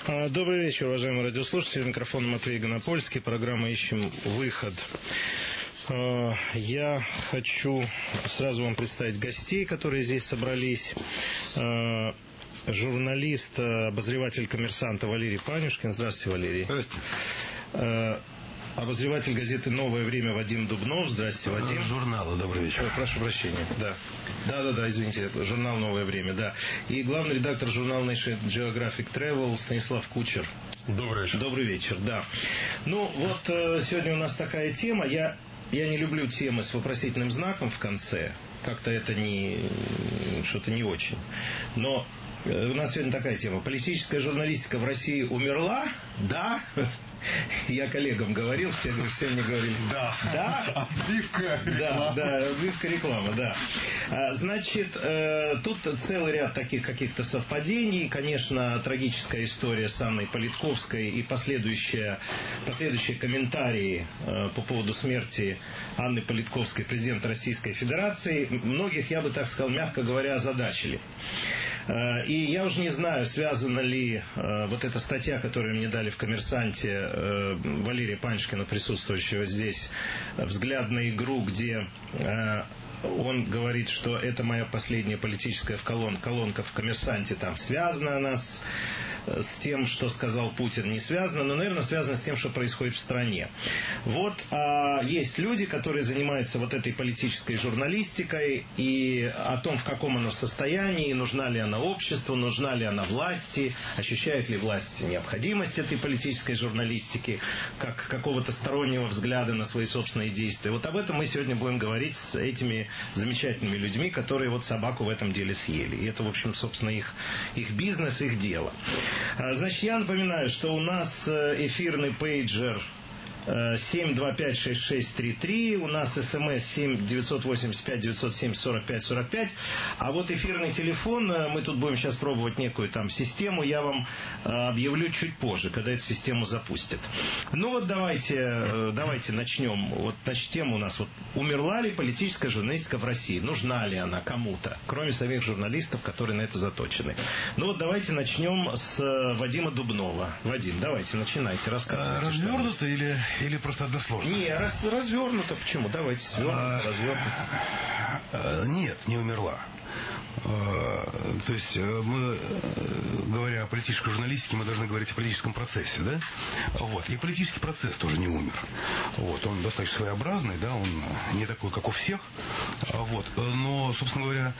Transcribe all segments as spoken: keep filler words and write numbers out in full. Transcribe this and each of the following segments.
Добрый вечер, уважаемые радиослушатели. Микрофон Матвей Гонопольский. Программа «Ищем выход». Я хочу сразу вам представить гостей, которые здесь собрались. Журналист, обозреватель «Коммерсанта» Валерий Панюшкин. Здравствуйте, Валерий. Здравствуйте. Обозреватель газеты «Новое время» Вадим Дубнов. Здравствуйте, Вадим. Журнала «Добрый вечер». Ой, прошу прощения, да. Да-да-да, извините, журнал «Новое время», да. И главный редактор журнала National Geographic Travel Станислав Кучер. Добрый вечер. Добрый вечер, да. Ну, вот сегодня у нас такая тема. Я, я не люблю темы с вопросительным знаком в конце. Как-то это не... что-то не очень. Но у нас сегодня такая тема. Политическая журналистика в России умерла? Да. Я коллегам говорил, все, все мне говорили. Да. Да. Отбивка реклама. Да, да, отбивка реклама, да. Значит, тут целый ряд таких каких-то совпадений. Конечно, трагическая история с Анной Политковской и последующие, последующие комментарии по поводу смерти Анны Политковской, президента Российской Федерации, многих, я бы так сказал, мягко говоря, озадачили. И я уже не знаю, связана ли вот эта статья, которую мне дали в «Коммерсанте», Валерия Панюшкина, присутствующего здесь, взгляд на игру, где он говорит, что это моя последняя политическая колонка в «Коммерсанте», там связана она с, с тем, что сказал Путин, не связана, но, наверное, связана с тем, что происходит в стране. Вот а, есть люди, которые занимаются вот этой политической журналистикой и о том, в каком она состоянии, нужна ли она обществу, нужна ли она власти, ощущает ли власть необходимость этой политической журналистики, как какого-то стороннего взгляда на свои собственные действия. Вот об этом мы сегодня будем говорить с этими замечательными людьми, которые вот собаку в этом деле съели. И это, в общем, собственно, их, их бизнес, их дело. Значит, я напоминаю, что у нас эфирный пейджер семь два пять шесть шесть три три, у нас смс семь девятьсот восемьдесят пять девятьсот семьдесят сорок пять сорок пять, а вот эфирный телефон, мы тут будем сейчас пробовать некую там систему, я вам объявлю чуть позже, когда эту систему запустят. Ну вот давайте, давайте начнем. Вот значит, тема у нас вот: умерла ли политическая журналистика в России? Нужна ли она кому-то, кроме самих журналистов, которые на это заточены? Ну вот давайте начнем с Вадима Дубнова. Вадим, давайте, начинайте, рассказывайте. Развернуто или... Или просто односложно? Не, раз, развернуто. Почему? Давайте свернуто, а, развернуто. Нет, не умерла. То есть мы, говоря о политической журналистике, мы должны говорить о политическом процессе, да? Вот. И политический процесс тоже не умер. Вот. Он достаточно своеобразный, да, он не такой, как у всех. Вот. Но, собственно говоря,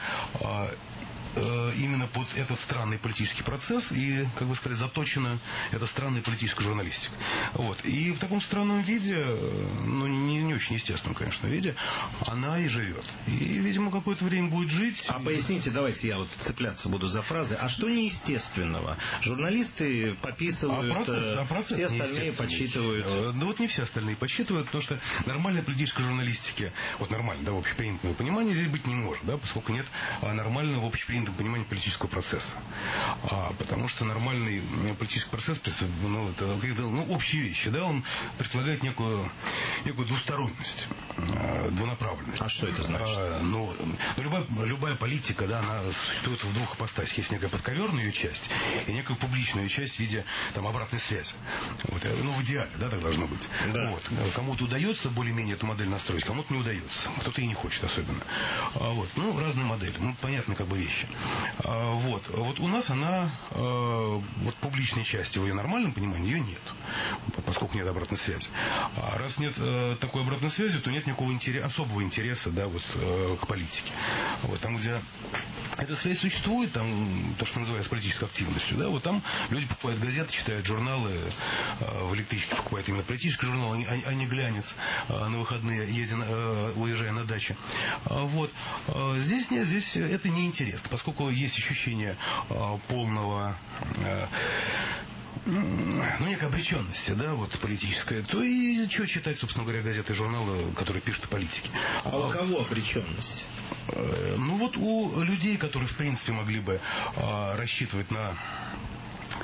именно под этот странный политический процесс и, как бы сказать, заточена эта странная политическая журналистика. Вот. И в таком странном виде, ну, не, не очень естественном, конечно, виде, она и живет. И, видимо, какое-то время будет жить. А поясните, давайте я вот цепляться буду за фразы. А что неестественного? Журналисты пописывают, а процесс, а процесс все остальные подсчитывают. Ну, вот не все остальные подсчитывают, потому что нормальной политической журналистики, вот нормально, да, в общепринятого понимания здесь быть не может, да, поскольку нет нормального в общепринятом понимание политического процесса. А, потому что нормальный политический процесс, ну, это ну, общие вещи, да, он предполагает некую, некую двусторонность, двунаправленность. А что это значит? А, ну, ну, любая, любая политика, да, она существует в двух ипостасях. Есть некая подковерная ее часть и некая публичная часть в виде там, обратной связи. Вот, ну, в идеале, да, так должно быть. Да. Вот. Кому-то удается более-менее эту модель настроить, кому-то не удается. Кто-то и не хочет особенно. А, вот. Ну, разные модели. Ну, понятно, как бы вещи. Вот. Вот у нас она, вот публичной части в ее нормальном понимании, ее нет, поскольку нет обратной связи. А раз нет такой обратной связи, то нет никакого интереса, особого интереса, да, вот, к политике. Вот. Там, где эта связь существует, там, то, что называется политической активностью, да, вот там люди покупают газеты, читают журналы, в электричке покупают именно политический журнал, а не глянец на выходные, едя, уезжая на дачу. Вот. Здесь нет, здесь это не интересно, поскольку есть ощущение э, полного, э, ну, некой обреченности, да, вот, политическая, то и что читать, собственно говоря, газеты и журналы, которые пишут о политике. А у кого обреченность? Э, ну, вот у людей, которые, в принципе, могли бы э, рассчитывать на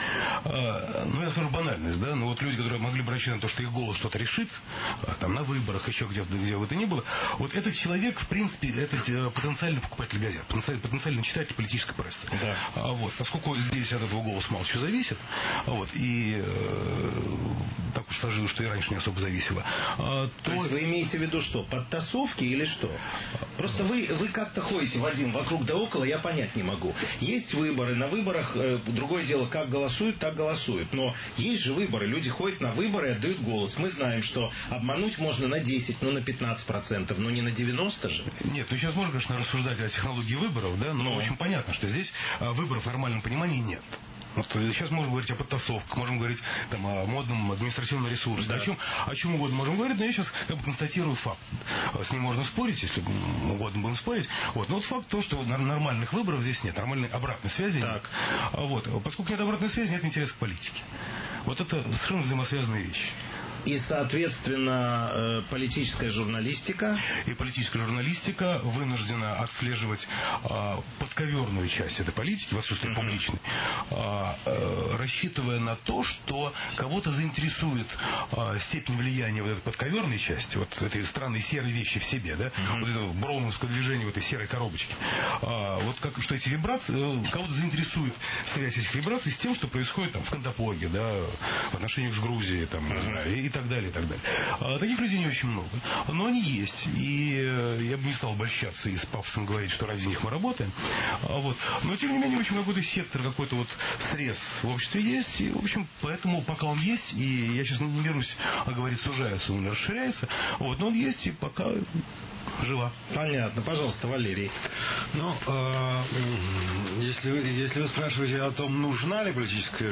ну, я скажу банальность, да, но вот люди, которые могли бы рассчитывать на то, что их голос что-то решит, там, на выборах, еще где-то, где бы то ни было, вот этот человек, в принципе, это потенциальный покупатель газет, потенциальный, потенциальный читатель политической прессы. Да. Вот, поскольку здесь от этого голоса мало чего зависит, вот, и э, так уж сложилось, что и раньше не особо зависело. То... то есть вы имеете в виду что, подтасовки или что? Просто вы, вы как-то ходите, Вадим, вокруг да около, я понять не могу. Есть выборы, на выборах, э, другое дело, как голосуют, так голосуют. Но есть же выборы, люди ходят на выборы и отдают голос. Мы знаем, что обмануть можно на десять, ну на пятнадцать процентов, но не на девяносто же. Нет, ну сейчас можно, конечно, рассуждать о технологии выборов, да, но, но. в общем, понятно, что здесь выборов в нормальном понимании нет. Вот сейчас можем говорить о подтасовках, можем говорить там, о модном административном ресурсе, да. о, чем, о чем угодно можем говорить, но я сейчас как бы констатирую факт. С ним можно спорить, если угодно будем спорить. Вот. Но вот факт то, что нормальных выборов здесь нет, нормальной обратной связи так. нет. Вот. Поскольку нет обратной связи, нет интереса к политике. Вот это совершенно взаимосвязанные вещи. И, соответственно, политическая журналистика. И политическая журналистика вынуждена отслеживать э, подковерную часть этой политики, в отсутствии uh-huh. публичной, э, э, рассчитывая на то, что кого-то заинтересует э, степень влияния вот этой подковерной части, вот этой странной серой вещи в себе, да, uh-huh. вот этого броуновского движения в этой серой коробочке. Э, вот как, что эти вибрации, э, кого-то заинтересует связь этих вибраций с тем, что происходит там в Кандапоге, да, в отношениях с Грузией, там, uh-huh. не знаю, и, и так далее, и так далее. А, таких людей не очень много. Но они есть. И э, я бы не стал обольщаться и с пафосом говорить, что ради них мы работаем. А, вот. Но, тем не менее, в общем, какой-то сектор, какой-то вот срез в обществе есть. И, в общем, поэтому пока он есть, и я сейчас не берусь говорить, сужается, он расширяется, вот, но он есть, и пока жива. Понятно. Пожалуйста, Валерий. Ну, э, если, вы, если вы спрашиваете о том, нужна ли политическая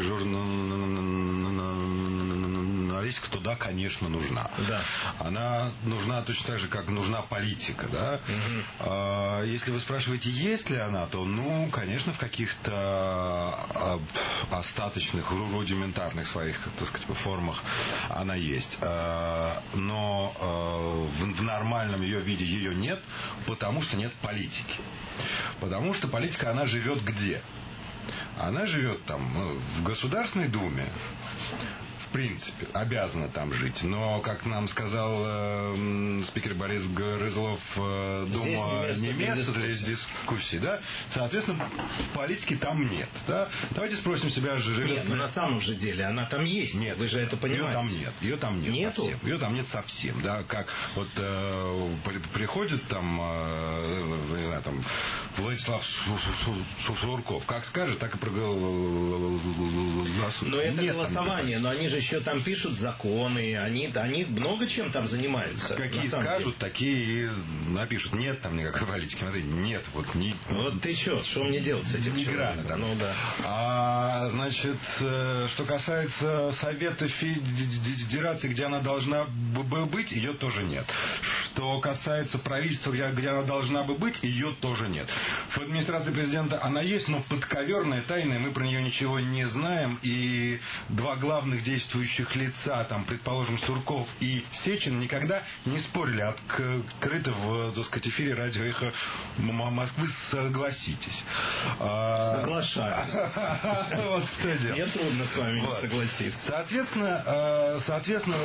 журналистика, то да, конечно, нужна. Да. Она нужна точно так же, как нужна политика. Да? Угу. А, если вы спрашиваете, есть ли она, то, ну, конечно, в каких-то остаточных, рудиментарных своих, так сказать, формах она есть. А, но а, в, в нормальном ее виде ее нет, потому что нет политики. Потому что политика, она живет где? Она живет там, ну, в Государственной Думе. В принципе, обязана там жить. Но, как нам сказал э, спикер Борис Грызлов, э, Дума не место для дискуссий, да? Соответственно, политики там нет. Да? Давайте спросим себя, живет... Нет, но на самом же деле она там есть. Нет, вы же это понимаете. Ее там нет. Ее там нет. Нету? Совсем. Ее там нет совсем. Да? Как вот э, приходит там, э, не знаю, там Владислав Сурков, как скажет, так и проголосует. Но это нет голосование, но они же еще там пишут законы, они, они много чем там занимаются. Какие скажут, деле. Такие напишут. Нет там никакой политики. Смотри, нет. Вот, не, вот ты что, что мне делать с этим? Не грана, да. Ну, да. А, значит, что касается Совета Федерации, где она должна бы быть, ее тоже нет. Что касается правительства, где, где она должна бы быть, ее тоже нет. В администрации президента она есть, но подковерная, тайная, мы про нее ничего не знаем. И два главных действующих лица, там, предположим, Сурков и Сечин, никогда не спорили открыто в, так сказать, эфире радио «Эхо Москвы», согласитесь. Соглашаюсь. Вот что дело. Мне трудно с вами не согласиться. Соответственно, соответственно,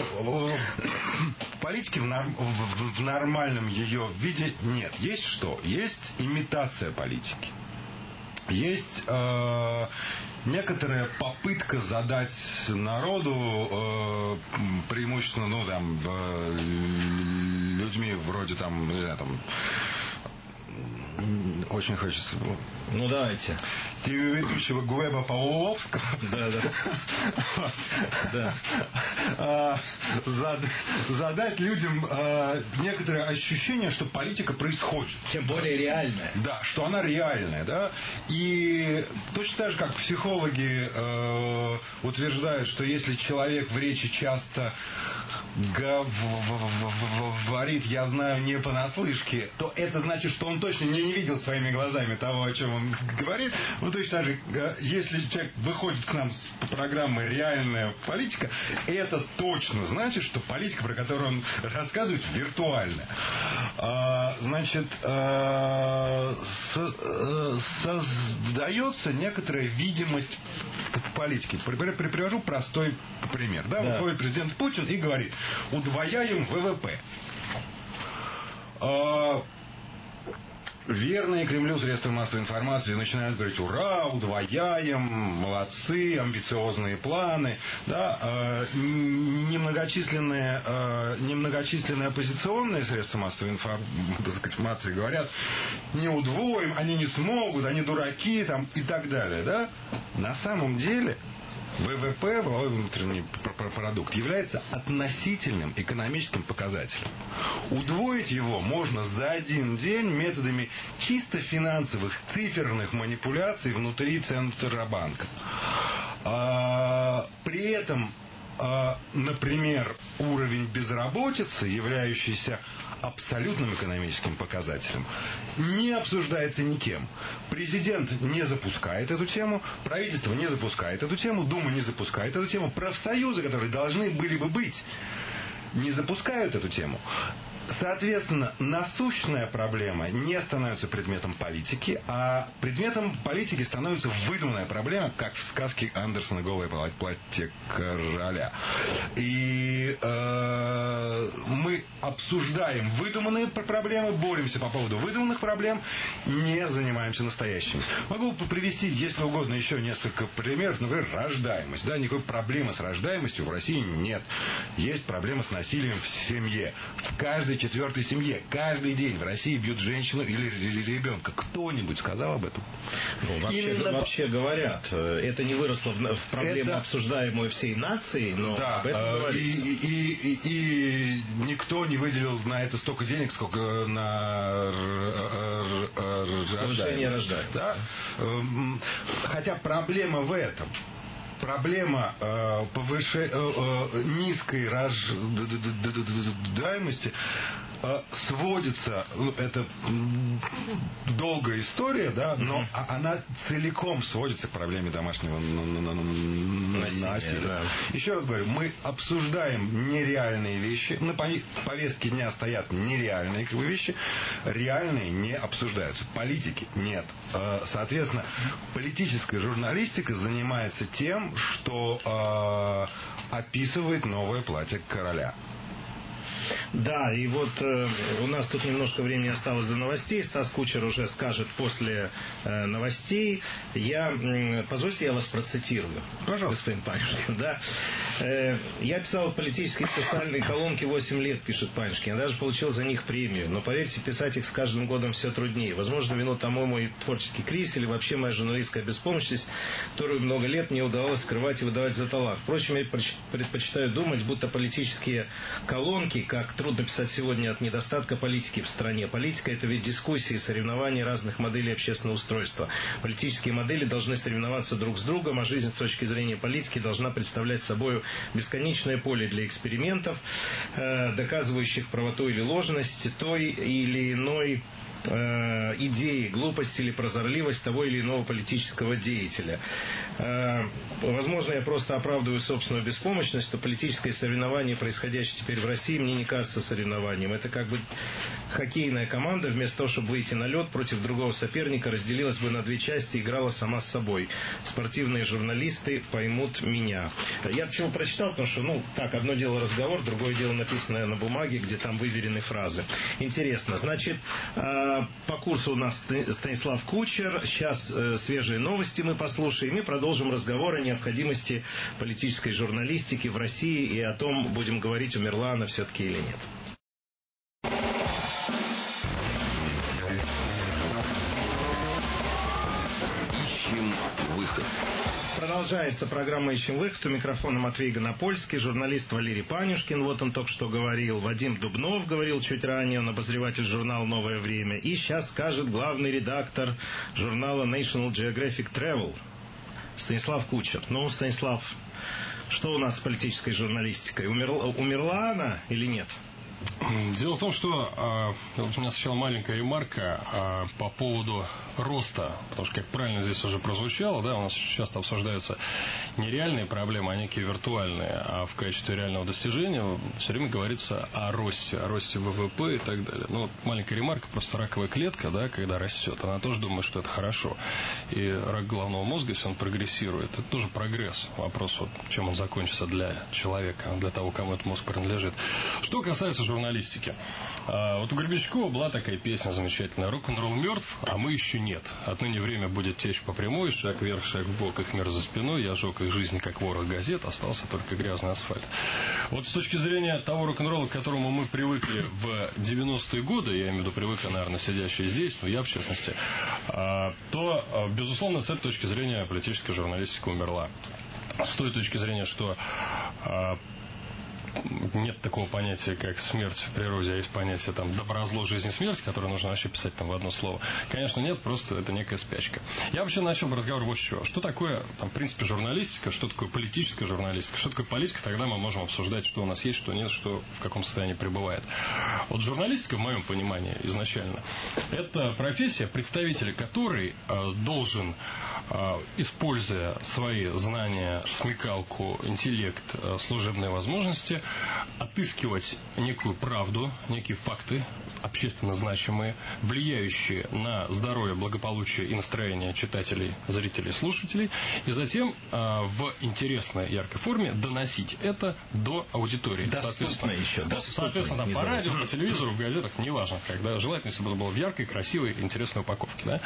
политики в нормальном ее виде нет. Есть что? Есть имитация политики. Есть э, некоторая попытка задать народу, э, преимущественно, ну, там, э, людьми вроде, там, не знаю, там, очень хочется... Ну, давайте. Телеведущего Глеба Павловского. Да, да. да. Задать людям некоторое ощущение, что политика происходит. Тем более реальная. Да, что она реальная, да. И точно так же, как психологи утверждают, что если человек в речи часто говорит «я знаю не понаслышке», то это значит, что он точно не видел своими своими глазами того, о чем он говорит. Ну, то есть, даже если человек выходит к нам с программы «Реальная политика», это точно значит, что политика, про которую он рассказывает, виртуальная. А, значит, а, со, создается некоторая видимость политики. Привожу простой пример. Да, да. Выходит президент Путин и говорит: удвояем ВВП. А, верные Кремлю средства массовой информации начинают говорить: ура, удвояем, молодцы, амбициозные планы. Да, э, немногочисленные, э, немногочисленные оппозиционные средства массовой информации говорят: не удвоим, они не смогут, они дураки там, и так далее. Да? На самом деле ВВП, валовой внутренний продукт, является относительным экономическим показателем. Удвоить его можно за один день методами чисто финансовых циферных манипуляций внутри Центробанка. А, при этом, а, например, уровень безработицы, являющийся абсолютным экономическим показателем, не обсуждается никем. Президент не запускает эту тему, правительство не запускает эту тему, Дума не запускает эту тему, профсоюзы, которые должны были бы быть, не запускают эту тему. Соответственно, насущная проблема не становится предметом политики, а предметом политики становится выдуманная проблема, как в сказке Андерсона «Голое платье короля». И э, мы обсуждаем выдуманные проблемы, боремся по поводу выдуманных проблем, не занимаемся настоящими. Могу привести, если угодно, еще несколько примеров. Например, рождаемость. Да, никакой проблемы с рождаемостью в России нет. Есть проблема с насилием в семье. В каждой четвертой семье каждый день в России бьют женщину или ребенка. Кто-нибудь сказал об этом? Ну, вообще, Именно... вообще говорят, это не выросло в, в проблему, это... обсуждаемую всей нацией, но да, об этом говорится. И, и, и, и никто не выделил на это столько денег, сколько на повышение рождаемости. Да? Хотя проблема в этом. Проблема э, повыше, э, э, низкой рождаемости э, сводится, ну, это долгая история, да, но mm-hmm. она целиком сводится к проблеме домашнего насилия. насилия. Да. Еще раз говорю, мы обсуждаем нереальные вещи, на повестке дня стоят нереальные вещи, реальные не обсуждаются. Политики нет. Соответственно, политическая журналистика занимается тем, что э, описывает новое платье короля. Да, и вот э, у нас тут немножко времени осталось до новостей. Стас Кучер уже скажет после э, новостей. Я, э, позвольте, я вас процитирую. Пожалуйста. Господин Панюшкин, да. Э, я писал политические и социальные колонки восемь лет, пишет Панюшкин. Я даже получил за них премию. Но, поверьте, писать их с каждым годом все труднее. Возможно, вину тому мой творческий кризис или вообще моя журналистская беспомощность, которую много лет мне удавалось скрывать и выдавать за талант. Впрочем, я предпочитаю думать, будто политические колонки, как трудно писать сегодня от недостатка политики в стране. Политика – это ведь дискуссии, соревнования разных моделей общественного устройства. Политические модели должны соревноваться друг с другом, а жизнь с точки зрения политики должна представлять собой бесконечное поле для экспериментов, э, доказывающих правоту или ложность той или иной э, идеи, глупость или прозорливость того или иного политического деятеля. Э, возможно, я просто оправдываю собственную беспомощность, что политическое соревнование, происходящее теперь в России, мне не кажется соревнованием. Это как бы хоккейная команда, вместо того, чтобы выйти на лед против другого соперника, разделилась бы на две части и играла сама с собой. Спортивные журналисты поймут меня. Я почему прочитал, потому что, ну, так, одно дело разговор, другое дело написанное на бумаге, где там выверены фразы. Интересно. Значит, по курсу у нас Станислав Кучер. Сейчас свежие новости мы послушаем и продолжим разговор о необходимости политической журналистики в России и о том, будем говорить, умерла она все-таки или нет. Ищем выход. Продолжается программа «Ищем выход». У микрофона Матвей Гонопольский, журналист Валерий Панюшкин. Вот он только что говорил. Вадим Дубнов говорил чуть ранее. Он обозреватель журнала «Новое время». И сейчас скажет главный редактор журнала National Geographic Travel Станислав Кучер. Ну, Станислав, что у нас с политической журналистикой? Умерла, умерла она или нет? Дело в том, что э, вот у меня сначала маленькая ремарка э, по поводу роста, потому что, как правильно здесь уже прозвучало, да, у нас часто обсуждаются не реальные проблемы, а некие виртуальные, а в качестве реального достижения все время говорится о росте, о росте ВВП и так далее. Ну, вот маленькая ремарка, просто раковая клетка, да, когда растет, она тоже думает, что это хорошо. И рак головного мозга, если он прогрессирует, это тоже прогресс. Вопрос, вот, чем он закончится для человека, для того, кому этот мозг принадлежит. Что касается журналистики. Вот у Гребенщикова была такая песня замечательная: «Рок-н-ролл мертв, а мы еще нет. Отныне время будет течь по прямой, шаг вверх, шаг вбок, их мир за спиной, я жег их жизни, как ворох газет, остался только грязный асфальт». Вот с точки зрения того рок-н-ролла, к которому мы привыкли в девяностые годы, я имею в виду привыкли, наверное, сидящие здесь, но я в частности, то, безусловно, с этой точки зрения политическая журналистика умерла. С той точки зрения, что нет такого понятия, как смерть в природе, а есть понятие там доброзло, жизнь и смерть, которое нужно вообще писать там в одно слово. Конечно, нет, просто это некая спячка. Я вообще начал бы разговор вот с чего. Что такое, там, в принципе, журналистика, что такое политическая журналистика, что такое политика, тогда мы можем обсуждать, что у нас есть, что нет, что в каком состоянии пребывает. Вот журналистика, в моем понимании, изначально, это профессия, представитель которой э, должен, э, используя свои знания, смекалку, интеллект, э, служебные возможности, отыскивать некую правду, некие факты, общественно значимые, влияющие на здоровье, благополучие и настроение читателей, зрителей, слушателей, и затем э, в интересной, яркой форме доносить это до аудитории. Доступно еще. Вот, соответственно, там, по радио, по телевизору, в газетах, неважно, когда. Желательно, если бы это было в яркой, красивой, интересной упаковке. Да?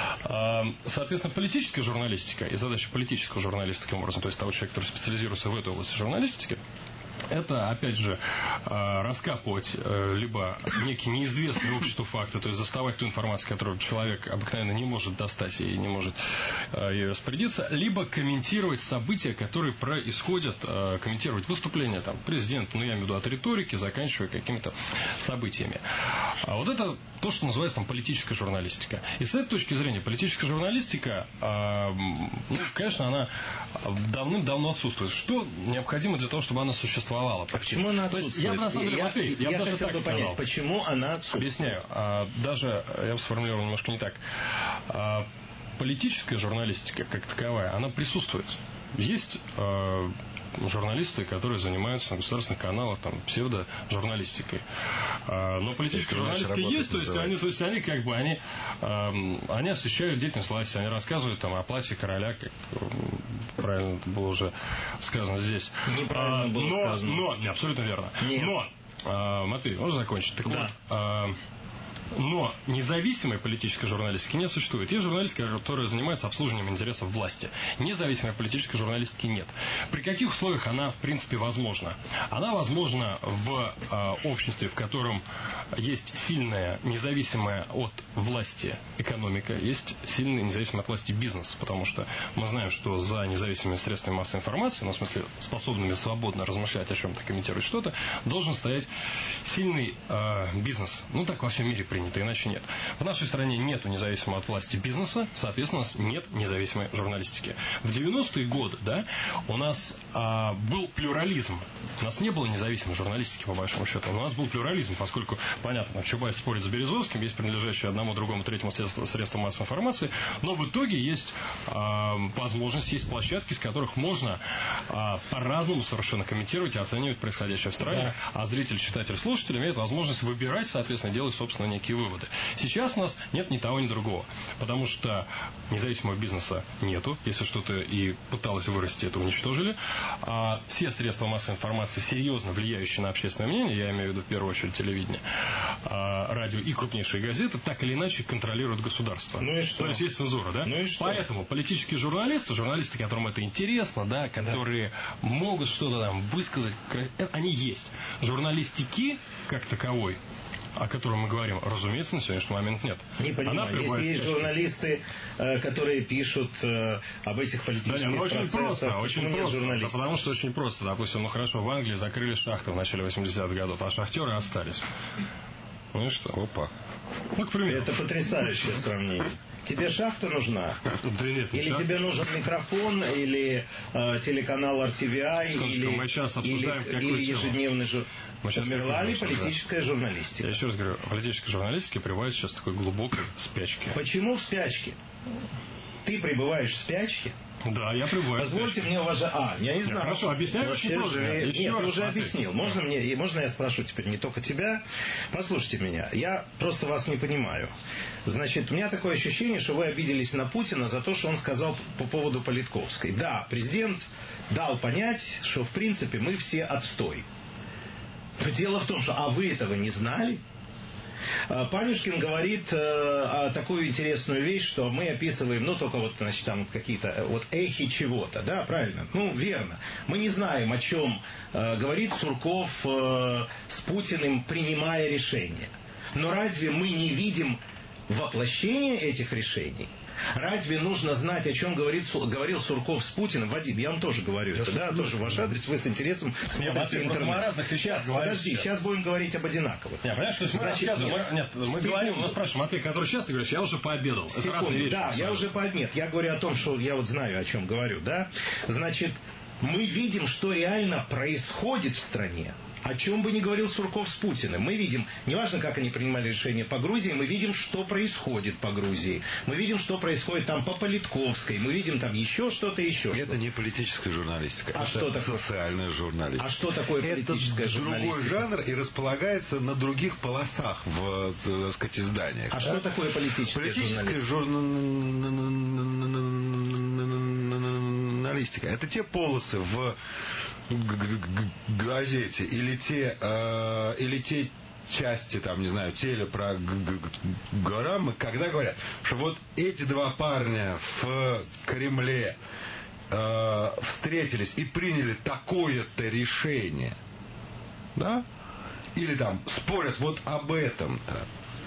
Э, соответственно, политическая журналистика и задача политического журналиста, таким образом, то есть того человека, который специализируется в этой области журналистики, это, опять же, раскапывать либо некие неизвестные обществу факты, то есть доставать ту информацию, которую человек обыкновенно не может достать и не может ей распорядиться, либо комментировать события, которые происходят, комментировать выступления там, президента, ну, я имею в виду от риторики, заканчивая какими-то событиями. А вот это то, что называется там политическая журналистика. И с этой точки зрения политическая журналистика, ну, конечно, она давным-давно отсутствует. Что необходимо для того, чтобы она существовала? А почему она отсутствует? Я бы, на самом деле, Матвей, я, я бы даже так бы сказал. Понять, почему она отсутствует. Объясняю. А, даже, я бы сформулировал немножко не так. А, политическая журналистика, как таковая, она присутствует. Есть а, журналисты, которые занимаются на государственных каналах там, псевдожурналистикой. А, но политическая журналистика есть, то есть, они, то есть они как бы они, а, они освещают деятельность власти, они рассказывают там, о платье короля, как правильно это было уже сказано здесь. Неправильно а, было но, сказано. Но, абсолютно верно. Нет. Но, а, Матвей, можно закончить? Так да. вот, а, но независимой политической журналистики не существует. Есть журналистика, которая занимается обслуживанием интересов власти. Независимой политической журналистики нет. При каких условиях она, в принципе, возможна? Она возможна в э, обществе, в котором есть сильная, независимая от власти экономика, есть сильный, независимый от власти бизнес. Потому что мы знаем, что за независимыми средствами массовой информации, ну, в смысле, способными свободно размышлять о чем-то, комментировать что-то, должен стоять сильный э, бизнес. Ну, так во всем мире принято, иначе нет. В нашей стране нету независимого от власти бизнеса, соответственно, у нас нет независимой журналистики. В девяностые годы, да, у нас а, был плюрализм. У нас не было независимой журналистики, по большому счету. Но у нас был плюрализм, поскольку, понятно, Чубайс спорит с Березовским, есть принадлежащие одному, другому, третьему средству, средству массовой информации, но в итоге есть а, возможность, есть площадки, с которых можно а, по-разному совершенно комментировать и оценивать происходящее в стране, да. А зритель, читатель, слушатель имеет возможность выбирать, соответственно, делать, собственно, некие выводы. Сейчас у нас нет ни того, ни другого. Потому что независимого бизнеса нету. Если что-то и пыталось вырасти, это уничтожили. А все средства массовой информации, серьезно влияющие на общественное мнение, я имею в виду в первую очередь телевидение, а, радио и крупнейшие газеты, так или иначе контролируют государство. Ну и что? То есть есть цензура, да? Ну и что? Поэтому политические журналисты, журналисты, которым это интересно, да, которые да. могут что-то там высказать, они есть. Журналистики, как таковой, о котором мы говорим, разумеется, на сегодняшний момент нет. Не понимаю, если есть журналисты, которые пишут об этих политических да, нет, ну, очень процессах, просто, очень просто, да, потому что очень просто. Допустим, ну хорошо, в Англии закрыли шахты в начале восьмидесятых годов, а шахтеры остались. Ну и что? Опа. Ну, к примеру. Это потрясающее сравнение. Тебе шахта нужна? Да нет, или шахта. Тебе нужен микрофон, или э, телеканал эр ти ви ай, или, мы сейчас обсуждаем или, или ежедневный журнал. Умерла ли политическая журналистика? Я еще раз говорю, политическая журналистика пребывает сейчас в такой глубокой спячке. Почему в спячке? Ты пребываешь в спячке? Да, я пребываю. Позвольте мне уважать. А, я не знаю. Хорошо, объясняю очень просто. Нет, ты уже объяснил. Можно мне, можно я спрошу теперь не только тебя? Послушайте меня. Я просто вас не понимаю. Значит, у меня такое ощущение, что вы обиделись на Путина за то, что он сказал по поводу Политковской. Да, президент дал понять, что в принципе мы все отстой. Но дело в том, что а вы этого не знали? Панюшкин говорит э, такую интересную вещь, что мы описываем, ну, только вот, значит, там какие-то вот эхи чего-то, да, правильно? Ну, верно. Мы не знаем, о чем э, говорит Сурков э, с Путиным, принимая решения. Но разве мы не видим воплощение этих решений? Разве нужно знать, о чем говорит, говорил Сурков с Путиным? Вадим, я вам тоже говорю это, да, тоже ваш адрес, вы с интересом смотрите интернет. Сейчас, подожди, сейчас. сейчас будем говорить об одинаковых. Нет, понимаешь, то есть мы Значит, рассказываем, нет, мы, нет, мы секунду. говорим, мы спрашиваем, а ты, который сейчас ты говоришь, я уже пообедал. Секунду, это разные вещи. Да, я уже пообедал. Нет, я говорю о том, что я вот знаю, о чем говорю, да. Значит, мы видим, что реально происходит в стране. О чем бы ни говорил Сурков с Путиным. Мы видим, неважно, как они принимали решение по Грузии, мы видим, что происходит по Грузии. Мы видим, что происходит там по Политковской. Мы видим там еще что-то, еще Это что-то. не политическая журналистика. А это что такое? Социальная журналистика. А что такое политическая это журналистика? Это другой жанр и располагается на других полосах в, так сказать, изданиях. А да? что такое политическая, политическая журналистика? Это те полосы в газете или те, э, или те части, там, не знаю, телепрограммы, когда говорят, что вот эти два парня в Кремле э, встретились и приняли такое-то решение, да? Или там спорят вот об этом-то.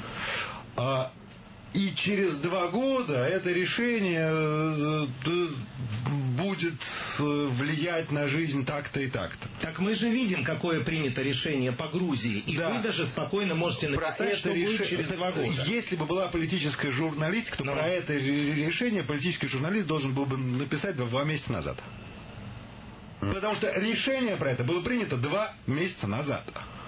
А, и через два года это решение будет влиять на жизнь так-то и так-то. Так мы же видим, какое принято решение по Грузии. И да. вы даже спокойно можете написать, что реш... будет через два года. Если бы была политическая журналистика, то Но... про это решение политический журналист должен был бы написать два месяца назад. Потому что решение про это было принято два месяца назад.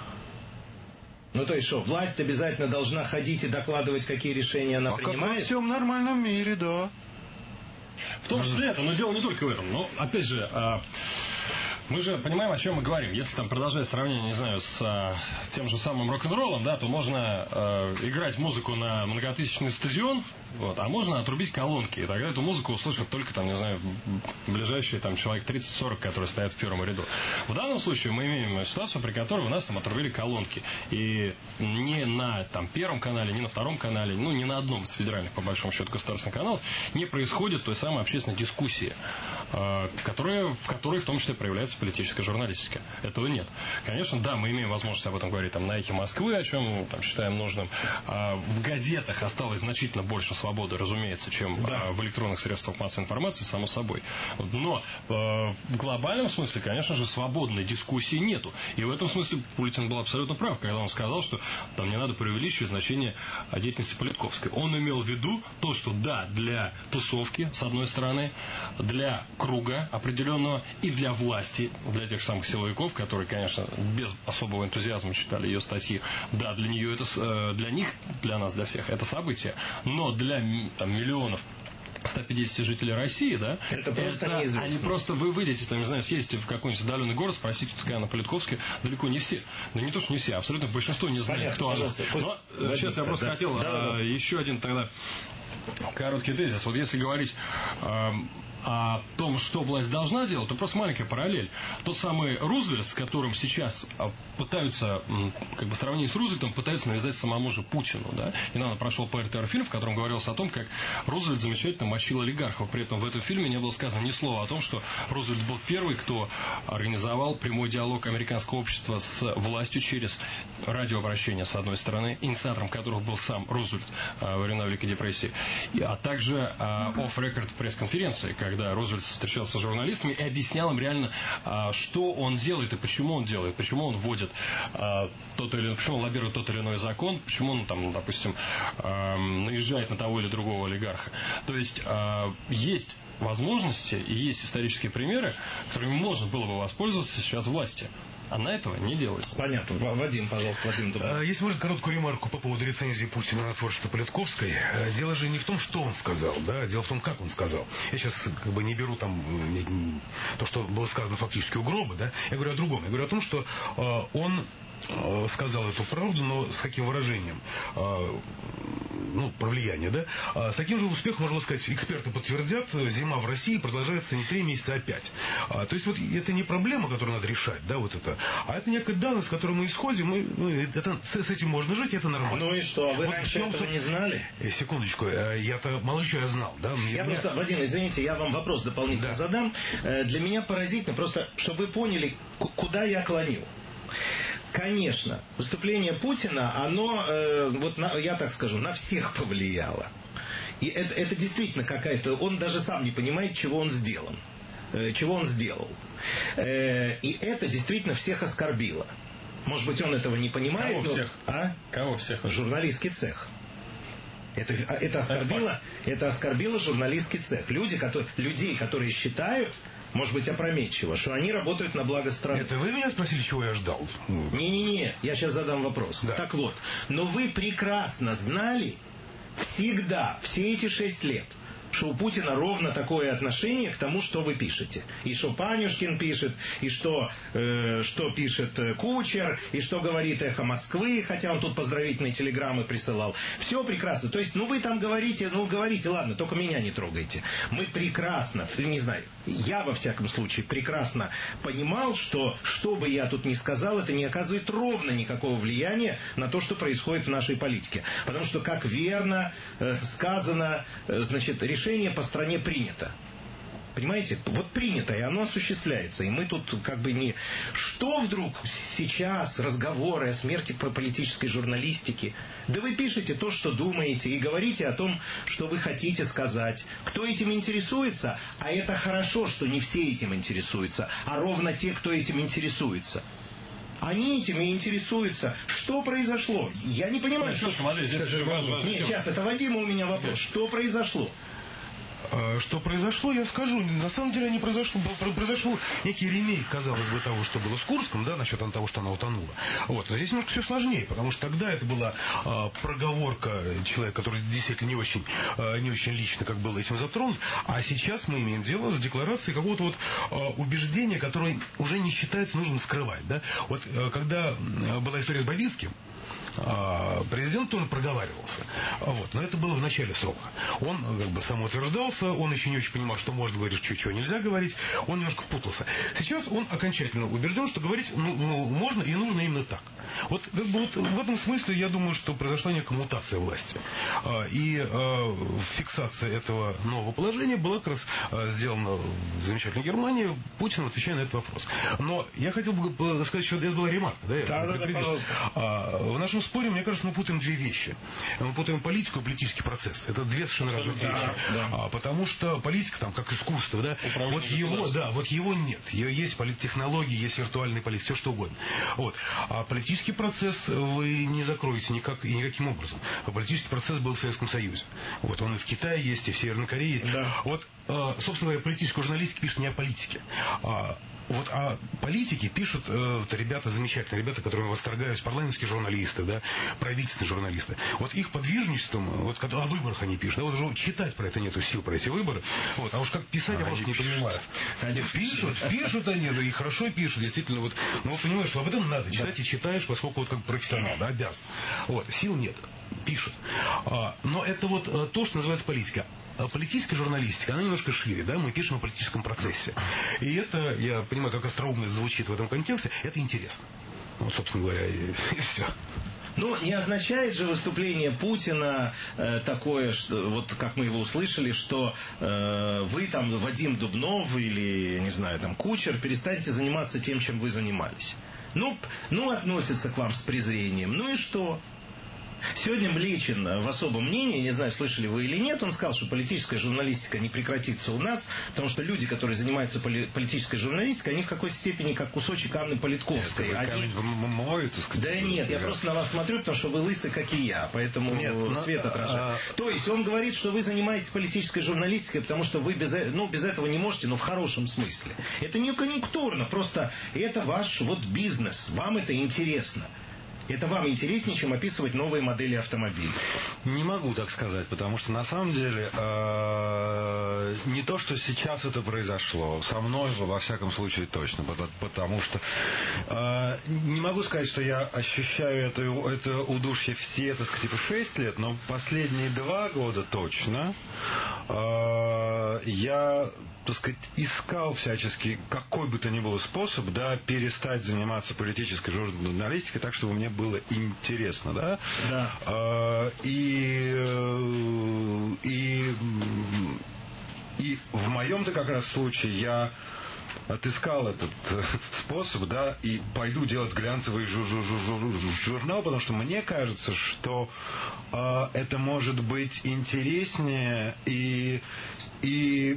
Ну, то есть что, власть обязательно должна ходить и докладывать, какие решения она а принимает? Как во всем нормальном мире, да. В том числе это, но дело не только в этом. Но, опять же, мы же понимаем, о чем мы говорим. Если там продолжать сравнение, не знаю, с а, тем же самым рок-н-роллом, да, то можно а, играть музыку на многотысячный стадион, вот, а можно отрубить колонки. И тогда эту музыку услышат только, там, не знаю, ближайшие там, человек тридцать-сорок, которые стоят в первом ряду. В данном случае мы имеем ситуацию, при которой у нас там отрубили колонки. И не на там, первом канале, не на втором канале, ну, не на одном из федеральных, по большому счету, государственных каналов не происходит той самой общественной дискуссии, а, которая, в которой в том числе проявляется политическая журналистика. Этого нет. Конечно, да, мы имеем возможность об этом говорить там, на «Эхе Москвы», о чем там, считаем нужным. А в газетах осталось значительно больше свободы, разумеется, чем да. а, в электронных средствах массовой информации, само собой. Но а, в глобальном смысле, конечно же, свободной дискуссии нету. И в этом смысле Путин был абсолютно прав, когда он сказал, что там не надо преувеличивать значение деятельности Политковской. Он имел в виду то, что да, для тусовки, с одной стороны, для круга определенного и для власти, для тех самых силовиков, которые, конечно, без особого энтузиазма читали ее статьи. Да, для нее это, для них, для нас, для всех это событие. Но для там, миллионов сто пятьдесят жителей России, да, это просто это, неизвестно. Они просто, вы выйдете, там, не знаю, съездите в какой-нибудь отдаленный город, спросите, какая она Политковская, далеко не все. Да не то, что не все, абсолютно большинство не знает, кто она. Но Вадим, сейчас я просто да, хотел да, а, да. еще один тогда короткий тезис. Вот если говорить а, о том, что власть должна делать, то просто маленькая параллель. Тот самый Рузвельт, с которым сейчас пытаются, как бы в сравнении с Рузвельтом, пытаются навязать самому же Путину. Да? Недавно прошел по эр тэ эр фильм, в котором говорилось о том, как Рузвельт замечательно мочил олигархов. При этом в этом фильме не было сказано ни слова о том, что Рузвельт был первый, кто организовал прямой диалог американского общества с властью через радиообращение, с одной стороны, инициатором которого был сам Рузвельт во времена Великой депрессии, а также off-record пресс-конференции, когда Рузвельт встречался с журналистами и объяснял им реально, что он делает и почему он делает, почему он вводит тот или, почему он лоббирует тот или иной закон, почему он, там, допустим, наезжает на того или другого олигарха. То есть есть возможности и есть исторические примеры, которыми можно было бы воспользоваться сейчас власти. Она этого не делает. Понятно. Вадим, пожалуйста, Вадим Дубнов. Если можно короткую ремарку по поводу рецензии Путина на творчество Политковской. Дело же не в том, что он сказал, да, дело в том, как он сказал. Я сейчас как бы не беру там то, что было сказано фактически у гроба, да, я говорю о другом. Я говорю о том, что э, он э, сказал эту правду, но с каким выражением? Э, ну, про влияние, да? А с таким же успехом, можно сказать, эксперты подтвердят, зима в России продолжается не три месяца, а пять. А, то есть вот это не проблема, которую надо решать, да, вот это, а это некая данность, с которой мы исходим, и, ну, это, с, с этим можно жить, это нормально. Ну и что, а вы вот раньше чем, этого не знали? Секундочку, я-то мало чего я знал, да? Мне, я мне... просто, Вадим, извините, я вам вопрос дополнительно да. задам. Для меня поразительно, просто, чтобы вы поняли, куда я клоню. Конечно, выступление Путина, оно, э, вот на, я так скажу, на всех повлияло. И это, это действительно какая-то... Он даже сам не понимает, чего он сделан, э, чего он сделал. Э, и это действительно всех оскорбило. Может быть, он этого не понимает. Кого но... всех? А? Кого всех? Журналистский цех. Это, это, оскорбило, это оскорбило журналистский цех. Люди, которые, людей, которые считают... Может быть, опрометчиво, что они работают на благо страны. Это вы меня спросили, чего я ждал? Не-не-не, я сейчас задам вопрос. Да. Так вот, но вы прекрасно знали всегда, все эти шесть лет, что у Путина ровно такое отношение к тому, что вы пишете. И что Панюшкин пишет, и что, э, что пишет Кучер, и что говорит «Эхо Москвы», хотя он тут поздравительные телеграммы присылал. Все прекрасно. То есть, ну вы там говорите, ну говорите, ладно, только меня не трогайте. Мы прекрасно, не знаю, я во всяком случае прекрасно понимал, что что бы я тут ни сказал, это не оказывает ровно никакого влияния на то, что происходит в нашей политике. Потому что, как верно э, сказано, э, значит, решение Решение по стране принято. Понимаете? Вот принято, и оно осуществляется. И мы тут как бы не... Что вдруг сейчас разговоры о смерти по политической журналистике? Да вы пишете то, что думаете, и говорите о том, что вы хотите сказать. Кто этим интересуется? А это хорошо, что не все этим интересуются, а ровно те, кто этим интересуется. Они этим и интересуются. Что произошло? Я не понимаю. Нет, что... Смотри, здесь же важно. Нет, сейчас, это Вадима у меня вопрос. Что произошло? Что произошло, я скажу. На самом деле не произошло. Произошел некий ремейк, казалось бы, того, что было с Курском, да, насчет того, что она утонула. Вот. Но здесь немножко все сложнее, потому что тогда это была а, проговорка человека, который действительно не очень, а, не очень лично как был этим затронут. А сейчас мы имеем дело с декларацией какого-то вот а, убеждения, которое уже не считается нужным скрывать. Да? Вот а, когда была история с Бабицким, президент тоже проговаривался. Вот. Но это было в начале срока. Он как бы самоутверждался, он еще не очень понимал, что можно говорить, что чего нельзя говорить. Он немножко путался. Сейчас он окончательно убежден, что говорить ну, ну, можно и нужно именно так. Вот, как бы, вот в этом смысле я думаю, что произошла некая мутация власти. И фиксация этого нового положения была как раз сделана в замечательной Германии. Путин отвечая на этот вопрос. Но я хотел бы сказать, что это была ремарка. Да, да, да, да, пожалуйста. В нашем споре, мне кажется, мы путаем две вещи. Мы путаем политику и политический процесс. Это две совершенно разные вещи. Да, да. А, потому что политика, там, как искусство, да, вот его, да, вот его нет. Есть политтехнологии, есть виртуальный политик, все что угодно. Вот. А политический процесс вы не закроете никак и никаким образом. А политический процесс был в Советском Союзе. Вот он и в Китае есть, и в Северной Корее. Да. Вот, собственно говоря, политическую журналистику пишут не о политике. Вот, а политики пишут э, ребята замечательные, ребята, которые восторгаюсь, парламентские журналисты, да, правительственные журналисты. Вот их подвижничеством, вот о выборах они пишут, да, вот уже читать про это нету сил, про эти выборы. Вот, а уж как писать, я просто не понимаю. Они пишут, пишут они, да, и хорошо пишут, действительно, вот, ну, вот понимаешь, что об этом надо читать и читаешь, поскольку вот как профессионал, да, обязан. Вот, сил нет, пишут. А, но это вот а, то, что называется политика. Политическая журналистика, она немножко шире, да, мы пишем о политическом процессе. И это, я понимаю, как остроумно это звучит в этом контексте, это интересно. Вот, собственно говоря, и, и все. Ну, не означает же выступление Путина э, такое, что, вот как мы его услышали, что э, вы там, Вадим Дубнов или, не знаю, там, Кучер, перестанете заниматься тем, чем вы занимались. Ну, ну, относятся к вам с презрением. Ну и что? Сегодня Млечин в особом мнении, не знаю, слышали вы или нет, он сказал, что политическая журналистика не прекратится у нас, потому что люди, которые занимаются поли- политической журналистикой, они в какой-то степени как кусочек Анны Политковской. Нет, они... мой, так сказать, да нет, я просто на вас смотрю, потому что вы лысый, как и я, поэтому нет, свет отражает. А... То есть он говорит, что вы занимаетесь политической журналистикой, потому что вы без, ну, без этого не можете, но в хорошем смысле. Это не конъюнктурно, просто это ваш вот бизнес, вам это интересно. Это вам интереснее, чем описывать новые модели автомобилей? Не могу так сказать, потому что на самом деле э, не то, что сейчас это произошло, со мной во всяком случае точно, потому что э, не могу сказать, что я ощущаю это, это удушье все, так сказать, типа шесть лет, но последние два года точно э, я, так сказать, искал всячески какой бы то ни было способ, да, перестать заниматься политической журналистикой так, чтобы мне было интересно, да? Да. А, и, и, и в моем-то как раз случае я отыскал этот способ, да, и пойду делать глянцевый журнал, потому что мне кажется, что э, это может быть интереснее и и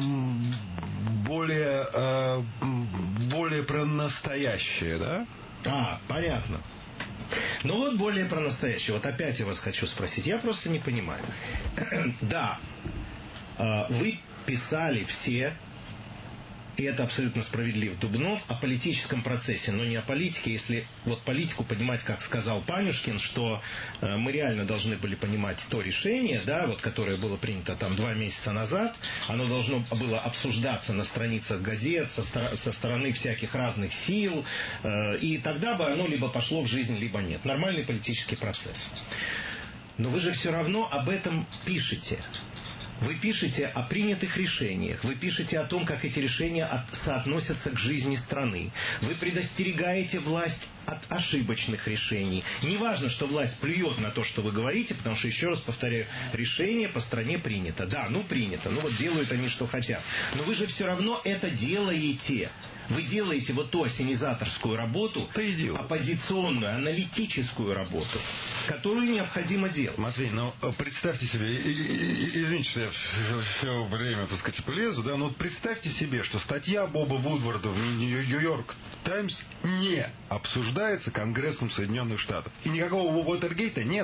более э, более про настоящее, да? А, понятно. Ну вот более про настоящее. Вот опять я вас хочу спросить. Я просто не понимаю. Да, вы писали все, и это абсолютно справедливо, Дубнов, о политическом процессе, но не о политике. Если вот политику понимать, как сказал Панюшкин, что э, мы реально должны были понимать то решение, да, вот, которое было принято там два месяца назад, оно должно было обсуждаться на страницах газет со, стор- со стороны всяких разных сил, э, и тогда бы оно либо пошло в жизнь, либо нет. Нормальный политический процесс. Но вы же все равно об этом пишете. Вы пишете о принятых решениях, вы пишете о том, как эти решения от, соотносятся к жизни страны. Вы предостерегаете власть от ошибочных решений. Не важно, что власть плюет на то, что вы говорите, потому что, еще раз повторяю, решение по стране принято. Да, ну принято, ну вот делают они, что хотят. Но вы же все равно это делаете. Вы делаете вот ту ассенизаторскую работу, оппозиционную, аналитическую работу, которую необходимо делать. Матвей, ну представьте себе, извините, что я все, все время, так сказать, полезу, да, но вот представьте себе, что статья Боба Вудварда в Нью-Йорк Таймс не обсуждается Конгрессом Соединенных Штатов. И никакого Уотергейта нет.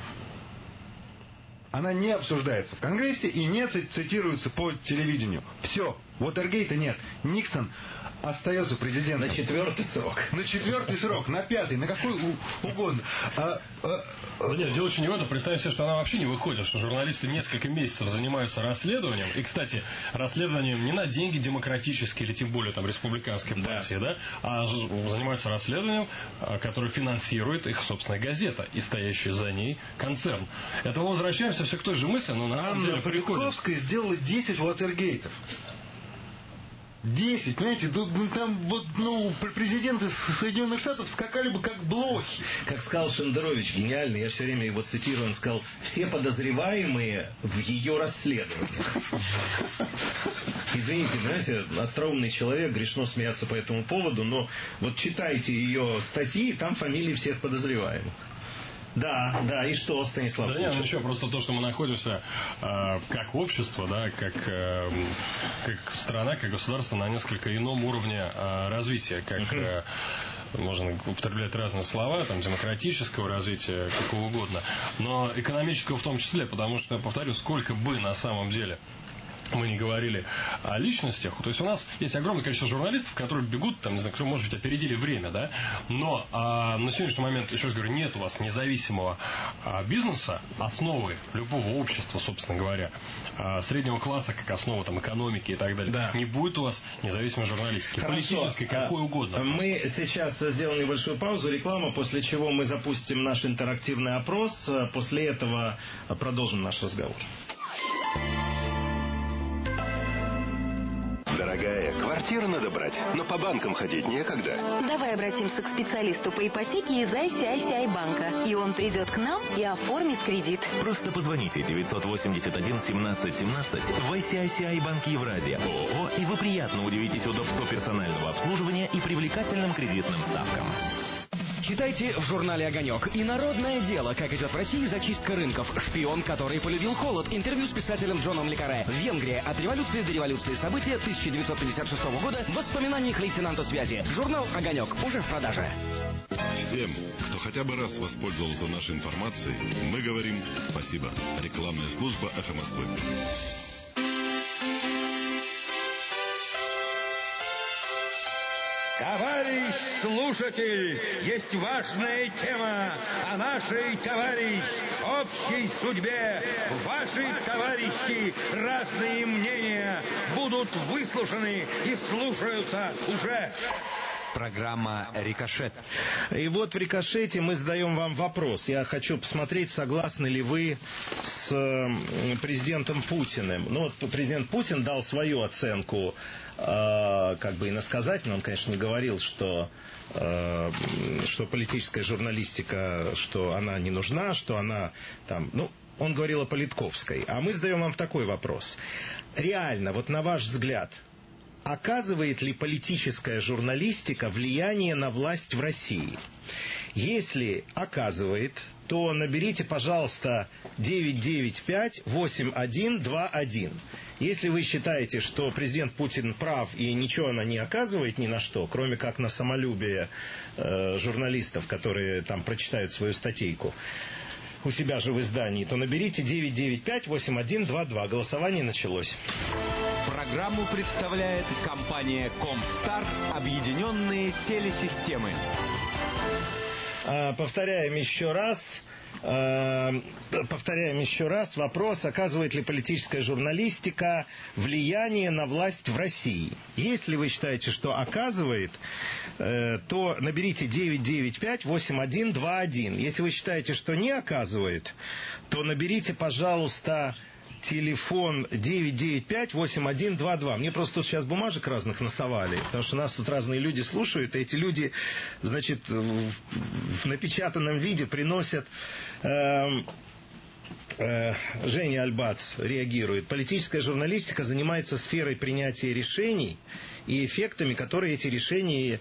Она не обсуждается в Конгрессе и не цитируется по телевидению. Все, Уотергейта нет. Никсон остается президентом. На четвертый срок. На четвертый срок, на пятый, на какой угодно. А, а, да нет, дело очень не в этом. Представим себе, что она вообще не выходит, что журналисты несколько месяцев занимаются расследованием. И, кстати, расследованием не на деньги демократические или тем более там республиканской партии, да, да а занимаются расследованием, которое финансирует их собственная газета и стоящий за ней концерн. Это мы возвращаемся все к той же мысли, но на самом деле Политковская сделала десять Уотергейтов. Десять, понимаете, тут, ну, там вот, ну, президенты Соединенных Штатов скакали бы как блохи. Как сказал Шендерович, гениальный, я все время его цитирую, он сказал, все подозреваемые в ее расследованиях. Извините, знаете, остроумный человек, грешно смеяться по этому поводу, но вот читайте ее статьи, там фамилии всех подозреваемых. Да, да, и что, Станислав? Да нет, ну что, просто то, что мы находимся э, как общество, да, как, э, как страна, как государство на несколько ином уровне э, развития, как э, можно употреблять разные слова, там, демократического развития, какого угодно, но экономического в том числе, потому что, повторю, сколько бы на самом деле мы не говорили о личностях, то есть у нас есть огромное количество журналистов, которые бегут, там, не знаю, которые, может быть, опередили время, да, но а, на сегодняшний момент, еще раз говорю, нет у вас независимого а, бизнеса, основы любого общества, собственно говоря, а, среднего класса, как основа там экономики и так далее. Да. Не будет у вас независимой журналистики, политической, какой угодно. Мы сейчас сделаем небольшую паузу, рекламу, после чего мы запустим наш интерактивный опрос, после этого продолжим наш разговор. Дорогая, квартиру надо брать, но по банкам ходить некогда. Давай обратимся к специалисту по ипотеке из ай си ай си ай банка. И он придет к нам и оформит кредит. Просто позвоните девятьсот восемьдесят один семнадцать семнадцать в ай си ай си ай Банк Евразия ООО, и вы приятно удивитесь удобству персонального обслуживания и привлекательным кредитным ставкам. Читайте в журнале «Огонек». И «Народное дело. Как идет в России зачистка рынков». Шпион, который полюбил холод. Интервью с писателем Джоном Лекаре. Венгрия. От революции до революции. События тысяча девятьсот пятьдесят шестого года. В воспоминаниях лейтенанта связи. Журнал «Огонек» уже в продаже. Всем, кто хотя бы раз воспользовался нашей информацией, мы говорим спасибо. Рекламная служба «Эхо Москвы». Товарищ слушатель, есть важная тема о нашей, товарищ, общей судьбе. Ваши, товарищи, разные мнения будут выслушаны и слушаются уже. Программа «Рикошет». И вот в «Рикошете» мы задаем вам вопрос. Я хочу посмотреть, согласны ли вы с президентом Путиным. Ну вот президент Путин дал свою оценку, э, как бы иносказательно. Он, конечно, не говорил, что, э, что политическая журналистика, что она не нужна, что она там... Ну, он говорил о Политковской. А мы задаем вам такой вопрос. Реально, вот на ваш взгляд... Оказывает ли политическая журналистика влияние на власть в России? Если оказывает, то наберите, пожалуйста, девять девять пять восемь один два один. Если вы считаете, что президент Путин прав и ничего она не оказывает ни на что, кроме как на самолюбие э, журналистов, которые там прочитают свою статейку у себя же в издании, то наберите девять девять пять восемь один два два. Голосование началось. Программу представляет компания «Комстар. Объединенные телесистемы». Повторяем еще раз. Повторяем еще раз вопрос, оказывает ли политическая журналистика влияние на власть в России. Если вы считаете, что оказывает, то наберите девять девять пять восемь один два один. Если вы считаете, что не оказывает, то наберите, пожалуйста, телефон девять девять пять восемь один два два. Мне просто тут сейчас бумажек разных насовали, потому что нас тут разные люди слушают, и эти люди, значит, в, в напечатанном виде приносят... Э, э, Женя Альбац реагирует. Политическая журналистика занимается сферой принятия решений и эффектами, которые эти решения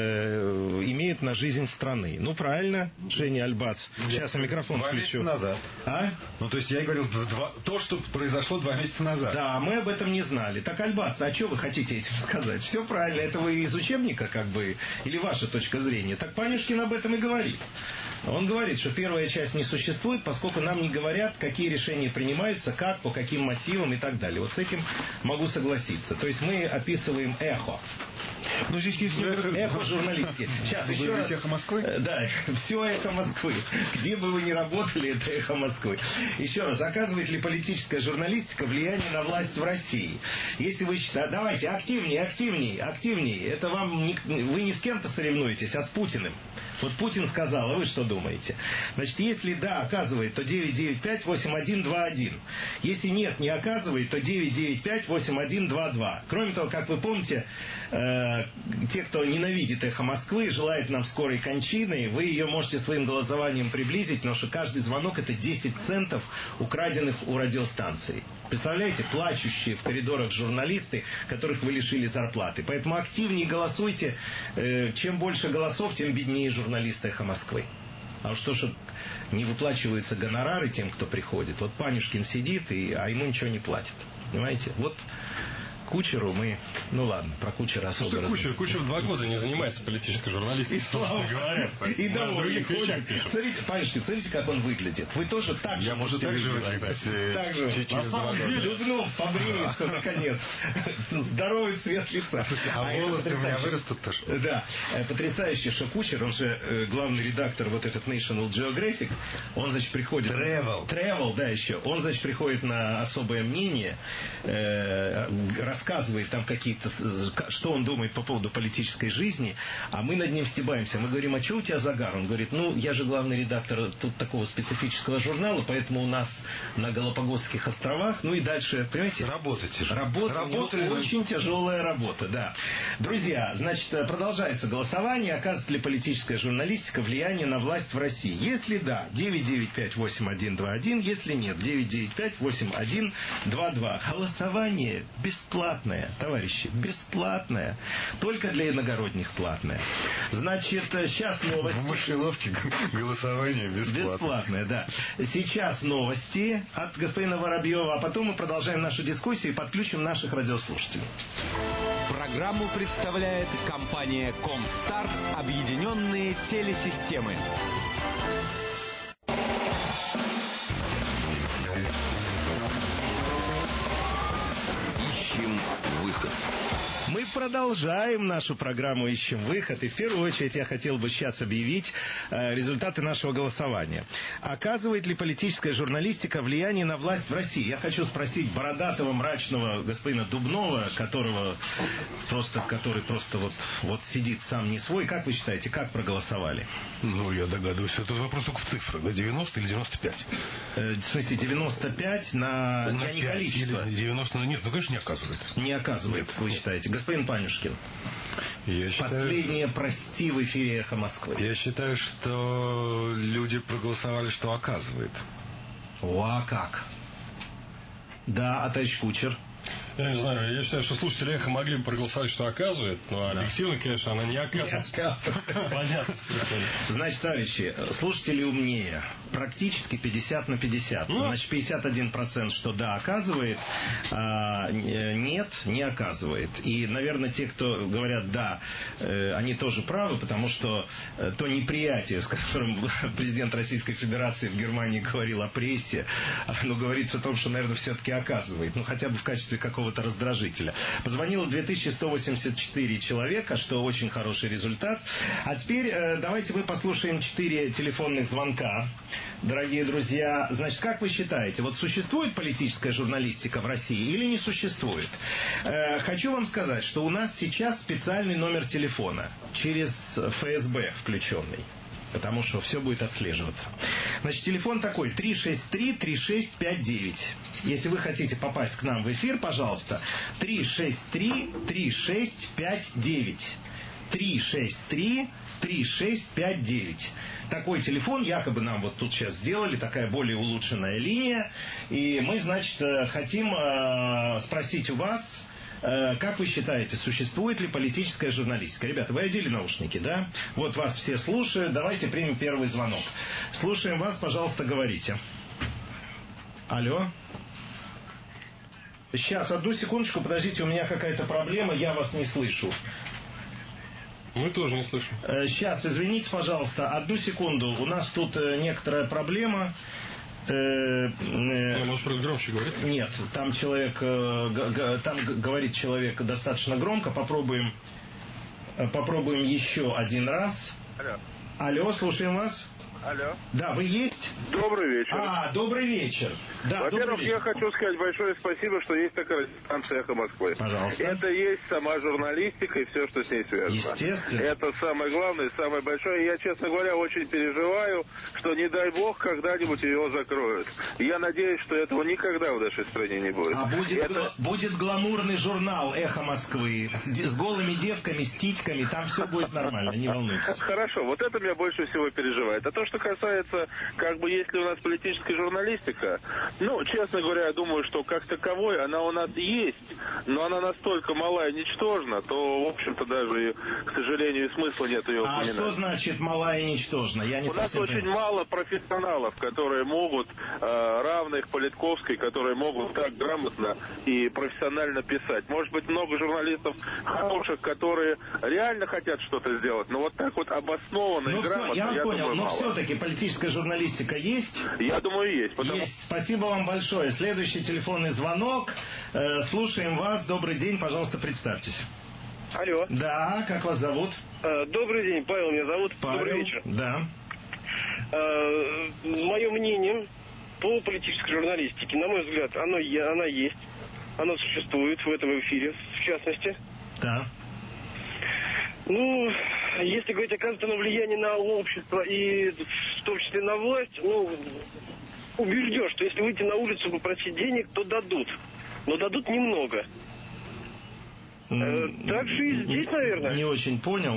э, имеют на жизнь страны. Ну, правильно, Женя Альбац. Сейчас я микрофон два включу. Два месяца назад. А? Ну, то есть я говорил два, то, что произошло два месяца назад. Да, мы об этом не знали. Так, Альбац, а что вы хотите этим сказать? Все правильно. Это вы из учебника, как бы, или ваша точка зрения? Так Панюшкин об этом и говорит. Он говорит, что первая часть не существует, поскольку нам не говорят, какие решения принимаются, как, по каким мотивам и так далее. Вот с этим могу согласиться. То есть мы описываем эхо. Ну, здесь есть эхо, эхо журналистики. Сейчас вы еще раз. Эхо Москвы? Да, все эхо Москвы. Где бы вы ни работали, это эхо Москвы. Еще раз, оказывает ли политическая журналистика влияние на власть в России? Если вы считаете... Давайте, активнее, активнее, активнее. Это вам не... Вы не с кем-то соревнуетесь, а с Путиным. Вот Путин сказал, а вы что думаете? Значит, если да, оказывает, то девять девять пять восемь один два один. Если нет, не оказывает, то девять девять пять восемь один два два. Кроме того, как вы помните, э, те, кто ненавидит эхо Москвы, желает нам скорой кончины, вы ее можете своим голосованием приблизить, потому что каждый звонок это десять центов, украденных у радиостанции. Представляете, плачущие в коридорах журналисты, которых вы лишили зарплаты. Поэтому активнее голосуйте. Э, чем больше голосов, тем беднее журналисты эхо Москвы. А уж то, что не выплачиваются гонорары тем, кто приходит. Вот Панюшкин сидит, и, а ему ничего не платят. Понимаете? Вот Кучеру мы... Ну ладно, про Кучера особо... Что Кучер? Кучер два года не занимается политической журналистикой, собственно говоря. И довольный ходит. Смотрите, Панюшкин, смотрите, как он выглядит. Вы тоже так же... Я, может, так же выглядеть. Так же. На самом деле... Дубнов побреется, наконец. Здоровый цвет лица. А волосы у меня вырастут тоже. Да. Потрясающе, что Кучер, он же главный редактор вот этот National Geographic, он, значит, приходит... Travel. Travel, да, еще. Он, значит, приходит на особое мнение, рассказывает там какие-то, что он думает по поводу политической жизни, а мы над ним стебаемся. Мы говорим, а что у тебя загар? Он говорит, ну, я же главный редактор тут такого специфического журнала, поэтому у нас на Галапагосских островах, ну и дальше, понимаете? Работать тяжело. Работа, Работали очень тяжелая работа, да. Друзья, значит, продолжается голосование. Оказывает ли политическая журналистика влияние на власть в России? Если да, девять девять пять восемь один два один, если нет, девять девять пять восемь один два два. Голосование бесплатно. бесплатная, товарищи, бесплатная. Только для иногородних платная. Значит, сейчас новости. В мышеловке голосование бесплатное. Бесплатное, да. Сейчас новости от господина Воробьева, а потом мы продолжаем нашу дискуссию и подключим наших радиослушателей. Программу представляет компания Комстар. Объединенные телесистемы. Ищем выход. Мы продолжаем нашу программу «Ищем выход». И в первую очередь я хотел бы сейчас объявить э, результаты нашего голосования. Оказывает ли политическая журналистика влияние на власть в России? Я хочу спросить бородатого, мрачного господина Дубнова, которого просто, который просто вот, вот сидит сам не свой. Как вы считаете, как проголосовали? Ну, я догадываюсь, это вопрос только в цифрах. Да, девяносто или девяносто пять? Э, в смысле, девяносто пять на, на я не количество. девяносто, нет, ну, конечно, не оказывает. Не оказывает, нет. Вы считаете. Господин Панюшкин, я считаю, последнее «Прости» в эфире «Эхо Москвы». Я считаю, что люди проголосовали, что оказывает. О, а как? Да, а товарищ Кучер? Я не знаю, я считаю, что слушатели «Эхо» могли бы проголосовать, что оказывает, но да. Объективно, конечно, она не оказывает. Понятно. Значит, товарищи, слушатели умнее. Практически пятьдесят на пятьдесят. Ну, значит, пятьдесят один процент, что да, оказывает, а нет, не оказывает. И, наверное, те, кто говорят да, они тоже правы, потому что то неприятие, с которым президент Российской Федерации в Германии говорил о прессе, оно говорится о том, что, наверное, все-таки оказывает. Ну, хотя бы в качестве какого-то раздражителя. Позвонило две тысячи сто восемьдесят четыре человека, что очень хороший результат. А теперь э, давайте мы послушаем четыре телефонных звонка. Дорогие друзья, значит, как вы считаете, вот существует политическая журналистика в России или не существует? Э, хочу вам сказать, что у нас сейчас специальный номер телефона через эф эс бэ включенный. Потому что все будет отслеживаться. Значит, телефон такой: три шесть три три шесть пять девять. Если вы хотите попасть к нам в эфир, пожалуйста, три шесть три три шесть пять девять. три шесть три три шесть пять девять. Такой телефон якобы нам вот тут сейчас сделали, такая более улучшенная линия. И мы, значит, хотим э, спросить у вас, как вы считаете, существует ли политическая журналистика? Ребята, вы одели наушники, да? Вот вас все слушают. Давайте примем первый звонок. Слушаем вас, пожалуйста, говорите. Алло? Сейчас, одну секундочку, подождите, у меня какая-то проблема, я вас не слышу. Мы тоже не слышим. Сейчас, извините, пожалуйста, одну секунду. У нас тут некоторая проблема. Ну, может, просто громче говорить? Нет, там человек, там говорит человек достаточно громко. Попробуем, попробуем еще один раз. Алло. Алло, слушаем вас. Алло. Да, вы есть? Добрый вечер. А, добрый вечер. Да, Во-первых, вечер. я хочу сказать большое спасибо, что есть такая станция «Эхо Москвы». Пожалуйста. Это есть сама журналистика и все, что с ней связано. Естественно. Это самое главное, самое большое. Я, честно говоря, очень переживаю, что, не дай бог, когда-нибудь ее закроют. Я надеюсь, что этого никогда в нашей стране не будет. А будет, Это... будет гламурный журнал «Эхо Москвы» с, с голыми девками, с титьками. Там все будет нормально, не волнуйтесь. Хорошо, вот это меня больше всего переживает. А то, что касается, как бы, если у нас политическая журналистика, ну, честно говоря, я думаю, что как таковой она у нас есть, но она настолько мала и ничтожна, то, в общем-то, даже, к сожалению, смысла нет ее а упоминать. А что значит мала и ничтожна? Я не у нас очень понимаю. мало профессионалов, которые могут, э, равных Политковской, которые могут так грамотно и профессионально писать. Может быть, много журналистов хороших, которые реально хотят что-то сделать, но вот так вот обоснованно ну, и грамотно, я, я понял, думаю, но мало. все-таки политическая журналистика есть? Я думаю, есть. Потому... Есть. Спасибо вам большое. Следующий телефонный звонок. Э, слушаем вас. Добрый день. Пожалуйста, представьтесь. Алло. Да, как вас зовут? Э, добрый день, Павел меня зовут. Павел. Добрый вечер. Да. Э, мое мнение по политической журналистике, на мой взгляд, оно, она есть. Оно существует в этом эфире, в частности. Да. Ну, если говорить, оказывает оно влияние на общество и в том числе на власть, ну, убежден, что если выйти на улицу попросить денег, то дадут. Но дадут немного. Э, так же и здесь, наверное. Не очень понял.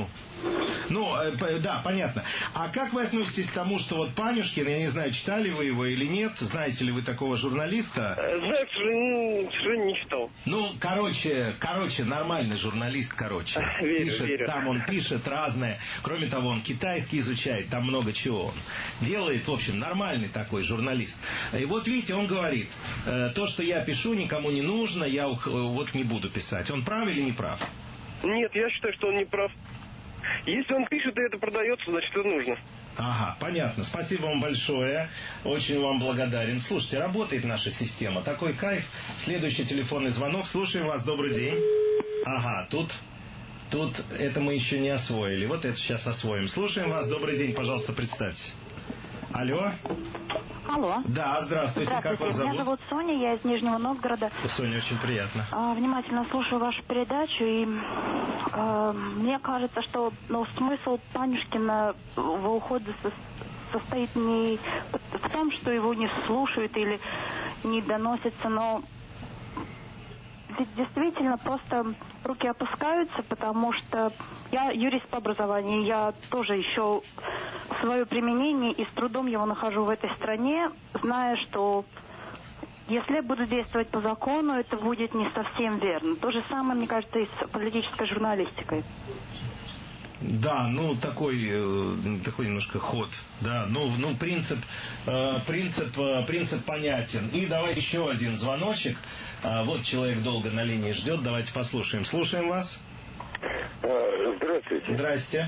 Ну, э, да, понятно. А как вы относитесь к тому, что вот Панюшкин, я не знаю, читали вы его или нет, знаете ли вы такого журналиста? Да, к сожалению, к сожалению, не читал. Ну, короче, короче, нормальный журналист, короче. Верю, пишет, верю. Там он пишет разное. Кроме того, он китайский изучает, там много чего он делает. В общем, нормальный такой журналист. И вот видите, он говорит, э, то, что я пишу, никому не нужно, я ух, вот не буду писать. Он прав или не прав? Нет, я считаю, что он не прав. Если он пишет, и это продается, значит, это нужно. Ага, понятно. Спасибо вам большое. Очень вам благодарен. Слушайте, работает наша система. Такой кайф. Следующий телефонный звонок. Слушаем вас. Добрый день. Ага, тут... Тут это мы еще не освоили. Вот это сейчас освоим. Слушаем вас. Добрый день. Пожалуйста, представьтесь. Алло. Алло. Да, здравствуйте. Здравствуйте. Как вас зовут? Меня зовут Соня, я из Нижнего Новгорода. Соня, очень приятно. А, внимательно слушаю вашу передачу, и а, мне кажется, что ну, смысл Панюшкина в уходе со, состоит не в том, что его не слушают или не доносятся, но ведь действительно просто руки опускаются, потому что я юрист по образованию, я тоже еще свое применение и с трудом его нахожу в этой стране, зная, что если я буду действовать по закону, это будет не совсем верно. То же самое, мне кажется, и с политической журналистикой. Да, ну такой, э, такой немножко ход, да, ну, ну принцип, э, принцип, э, принцип понятен. И давайте еще один звоночек. А, вот человек долго на линии ждет, давайте послушаем. Слушаем вас. Здравствуйте. Здрасте.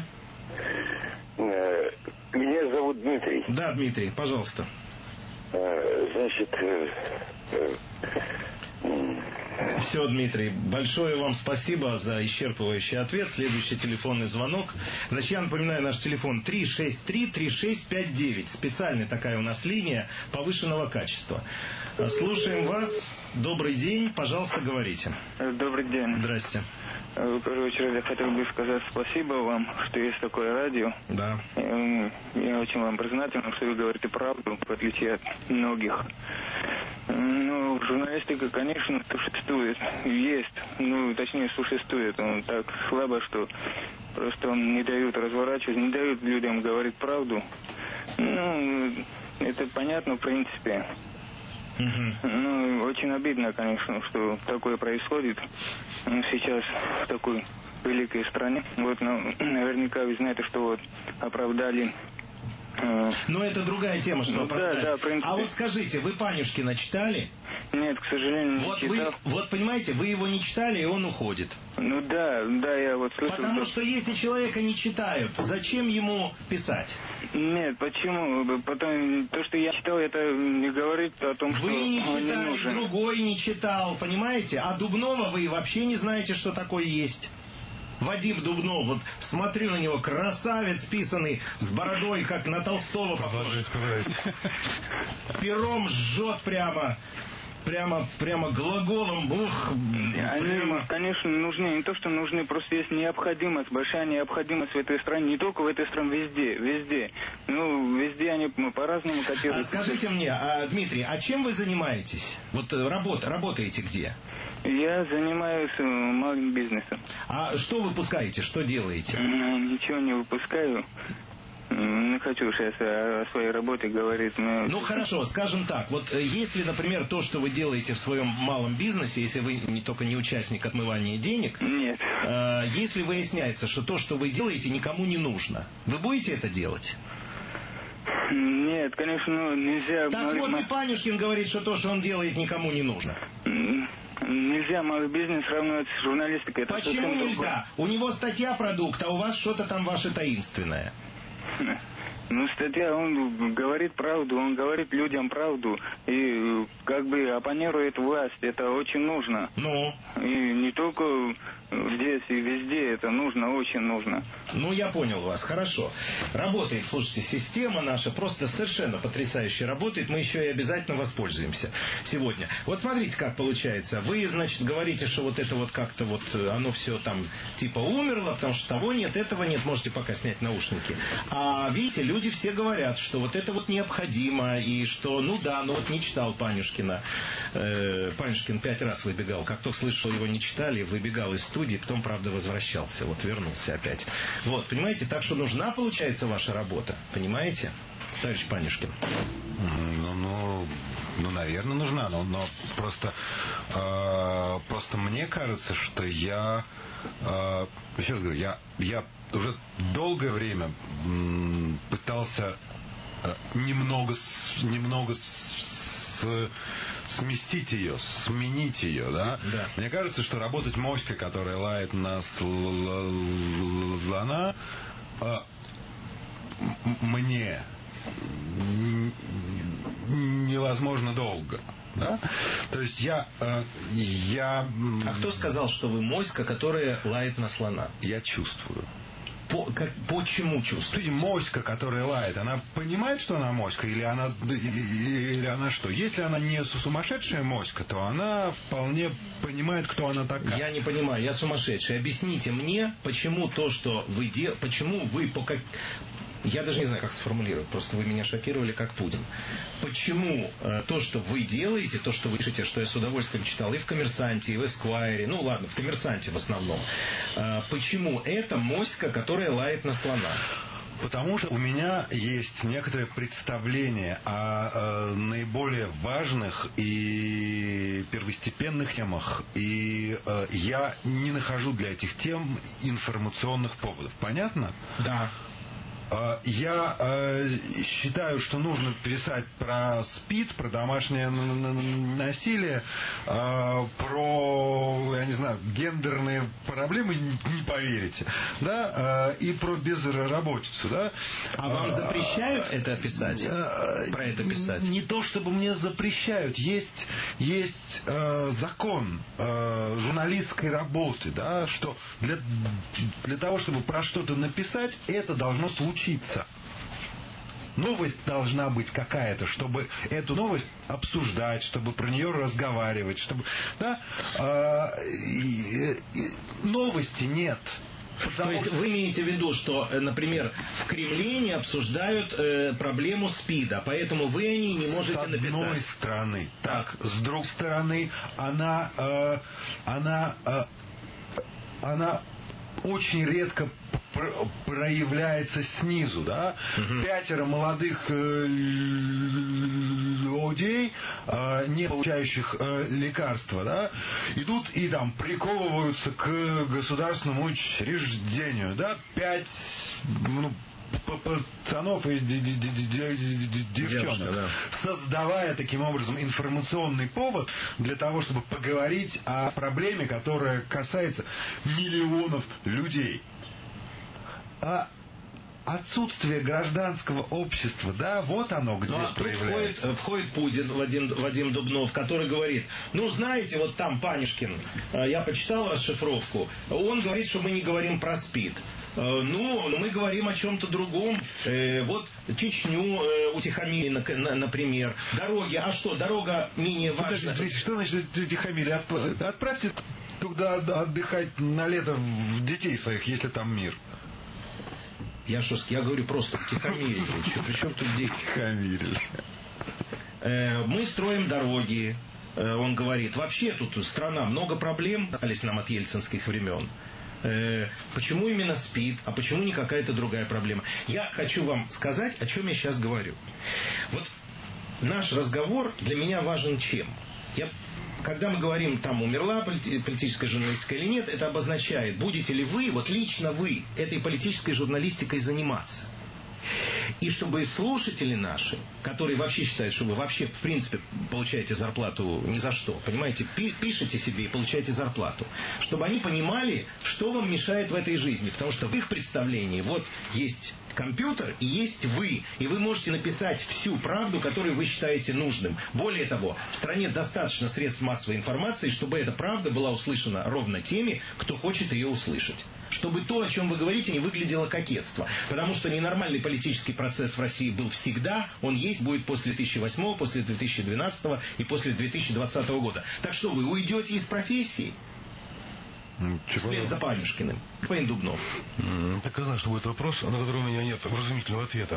Меня зовут Дмитрий. Да, Дмитрий, пожалуйста. Значит... Все, Дмитрий, большое вам спасибо за исчерпывающий ответ. Следующий телефонный звонок. Значит, я напоминаю, наш телефон три шесть три три шесть пять девять. Специальная такая у нас линия повышенного качества. Слушаем вас. Добрый день. Пожалуйста, говорите. Добрый день. Здрасте. В первую очередь я хотел бы сказать спасибо вам, что есть такое радио. Да. Я очень вам признателен, что вы говорите правду, в отличие от многих. Ну, журналистика, конечно, существует. Есть. Ну, точнее, существует. Он так слабо, что просто он не дают разворачивать, не дают людям говорить правду. Ну, это понятно, в принципе. Uh-huh. Ну, очень обидно, конечно, что такое происходит сейчас в такой великой стране. Вот, ну, наверняка вы знаете, что вот оправдали. Э... Но это другая тема, что ну, оправдали. Да, да, в принципе. А вот скажите, вы Панюшкина читали? Нет, к сожалению, не вот читал. Вы, вот понимаете, вы его не читали, и он уходит. Ну да, да, я вот слышал. Потому как... что если человека не читают, зачем ему писать? Нет, почему? Потом то, что я читал, это не говорит о том, вы что не он читали, не нужен. Другой не читал, понимаете? А Дубнова вы вообще не знаете, что такое есть. Вадим Дубнов, вот смотрю на него, красавец писанный, с бородой, как на Толстого похож. Пером жжет прямо. Прямо, прямо глаголом, ух, Они, прямо... конечно, нужны. Не то, что нужны, просто есть необходимость, большая необходимость в этой стране. Не только в этой стране, везде, везде. Ну, везде они по-разному котируют. А скажите мне, а, Дмитрий, а чем вы занимаетесь? Вот работа, работаете где? Я занимаюсь малым бизнесом. А что выпускаете, что делаете? Ничего не выпускаю. Не хочу сейчас о своей работе говорить. Но... Ну хорошо, скажем так, вот если, например, то, что вы делаете в своем малом бизнесе, если вы не только не участник отмывания денег, нет. Э, если выясняется, что то, что вы делаете, никому не нужно, вы будете это делать? Нет, конечно, ну, нельзя... Так малый... вот и Панюшкин говорит, что то, что он делает, никому не нужно. Нельзя малый бизнес сравнивать с журналистикой. Это почему нельзя? У него статья продукт, а у вас что-то там ваше таинственное. Ну, статья, он говорит правду, он говорит людям правду и как бы оппонирует власть, это очень нужно. Ну? И не только здесь и везде, это нужно, очень нужно. Ну, я понял вас, хорошо. Работает, слушайте, система наша просто совершенно потрясающе работает, мы еще и обязательно воспользуемся сегодня. Вот смотрите, как получается. Вы, значит, говорите, что вот это вот как-то вот, оно все там типа умерло, потому что того нет, этого нет, можете пока снять наушники. А видите, люди люди все говорят, что вот это вот необходимо, и что, ну да, ну вот не читал Панюшкина. Э, Панюшкин пять раз выбегал. Как только слышал, его не читали, выбегал из студии, потом, правда, возвращался. Вот вернулся опять. Вот, понимаете, так что нужна, получается, ваша работа. Понимаете, товарищ Панюшкин? Ну, ну, ну наверное, нужна. Но, но просто, э, просто мне кажется, что я... Э, еще раз говорю, я, я уже долгое время м, пытался э, немного, немного с, с, сместить ее, сменить ее, да? Да. Мне кажется, что работать моськой, которая лает на слона, э, мне невозможно долго. Да? То есть я, э, я... А кто сказал, что вы моська, которая лает на слона? Я чувствую. По, как, почему чувствуете? Моська, которая лает, она понимает, что она моська, или она, или она что? Если она не сумасшедшая моська, то она вполне понимает, кто она такая. Я не понимаю, я сумасшедший. Объясните мне, почему то, что вы делаете, почему вы по как... Я даже не знаю, как сформулировать. Просто вы меня шокировали, как Путин. Почему э, то, что вы делаете, то, что вы пишете, что я с удовольствием читал и в «Коммерсанте», и в «Эсквайре», ну ладно, в «Коммерсанте» в основном, э, почему это моська, которая лает на слона? Потому что у меня есть некоторое представление о э, наиболее важных и первостепенных темах. И э, я не нахожу для этих тем информационных поводов. Понятно? Да. Я э, считаю, что нужно писать про СПИД, про домашнее насилие, э, про, я не знаю, гендерные проблемы, не поверите, да, э, и про безработицу, да. А вам запрещают это писать? Э, про это писать? Не то, чтобы мне запрещают. Есть, есть э, закон э, журналистской работы, да, что для, для того, чтобы про что-то написать, это должно случиться. Новость должна быть какая-то, чтобы эту новость обсуждать, чтобы про нее разговаривать, чтобы, да, э, и, и, новости нет. То есть вы имеете в виду, что, например, в Кремле не обсуждают э, проблему СПИДа, поэтому вы о ней не можете написать? С одной стороны, так, с другой стороны, она, э, она, э, она очень редко проявляется снизу, да? Угу. Пятеро молодых э, людей, э, не получающих э, лекарства, да, идут и там приковываются к государственному учреждению, да, пять, ну, пацанов и девчонок, да. Создавая таким образом информационный повод для того, чтобы поговорить о проблеме, которая касается миллионов людей. А отсутствие гражданского общества, да, вот оно где ну, а проявляется. Тут входит, входит Путин, Вадим, Вадим Дубнов, который говорит, ну, знаете, вот там Панюшкин, я почитал расшифровку, он говорит, что мы не говорим про СПИД. Ну, мы говорим о чем-то другом. Вот Чечню утихомили, например. Дороги. А что, дорога менее важна? Подождите, что значит утихомили? Отправьте туда отдыхать на лето детей своих, если там мир. Я что, я говорю просто утихомирили. Причем тут дети? Утихомирили. Мы строим дороги. Он говорит, вообще тут страна, много проблем остались нам от ельцинских времен. Почему именно СПИД, а почему не какая-то другая проблема? Я хочу вам сказать, о чем я сейчас говорю. Вот наш разговор для меня важен чем? Я, когда мы говорим, там, умерла политическая журналистика или нет, это обозначает, будете ли вы, вот лично вы, этой политической журналистикой заниматься. И чтобы слушатели наши, которые вообще считают, что вы вообще в принципе получаете зарплату ни за что, понимаете, пишете себе и получаете зарплату, чтобы они понимали, что вам мешает в этой жизни, потому что в их представлении вот есть компьютер и есть вы, и вы можете написать всю правду, которую вы считаете нужным. Более того, в стране достаточно средств массовой информации, чтобы эта правда была услышана ровно теми, кто хочет ее услышать. Чтобы то, о чем вы говорите, не выглядело кокетство. Потому что ненормальный политический процесс в России был всегда, он есть, будет после две тысячи восьмого, после две тысячи двенадцатого и после две тысячи двадцатого года. Так что, вы уйдете из профессии? Вслед за Панюшкиным. Господин Дубнов. Так я знаю, что будет вопрос, на который у меня нет вразумительного ответа.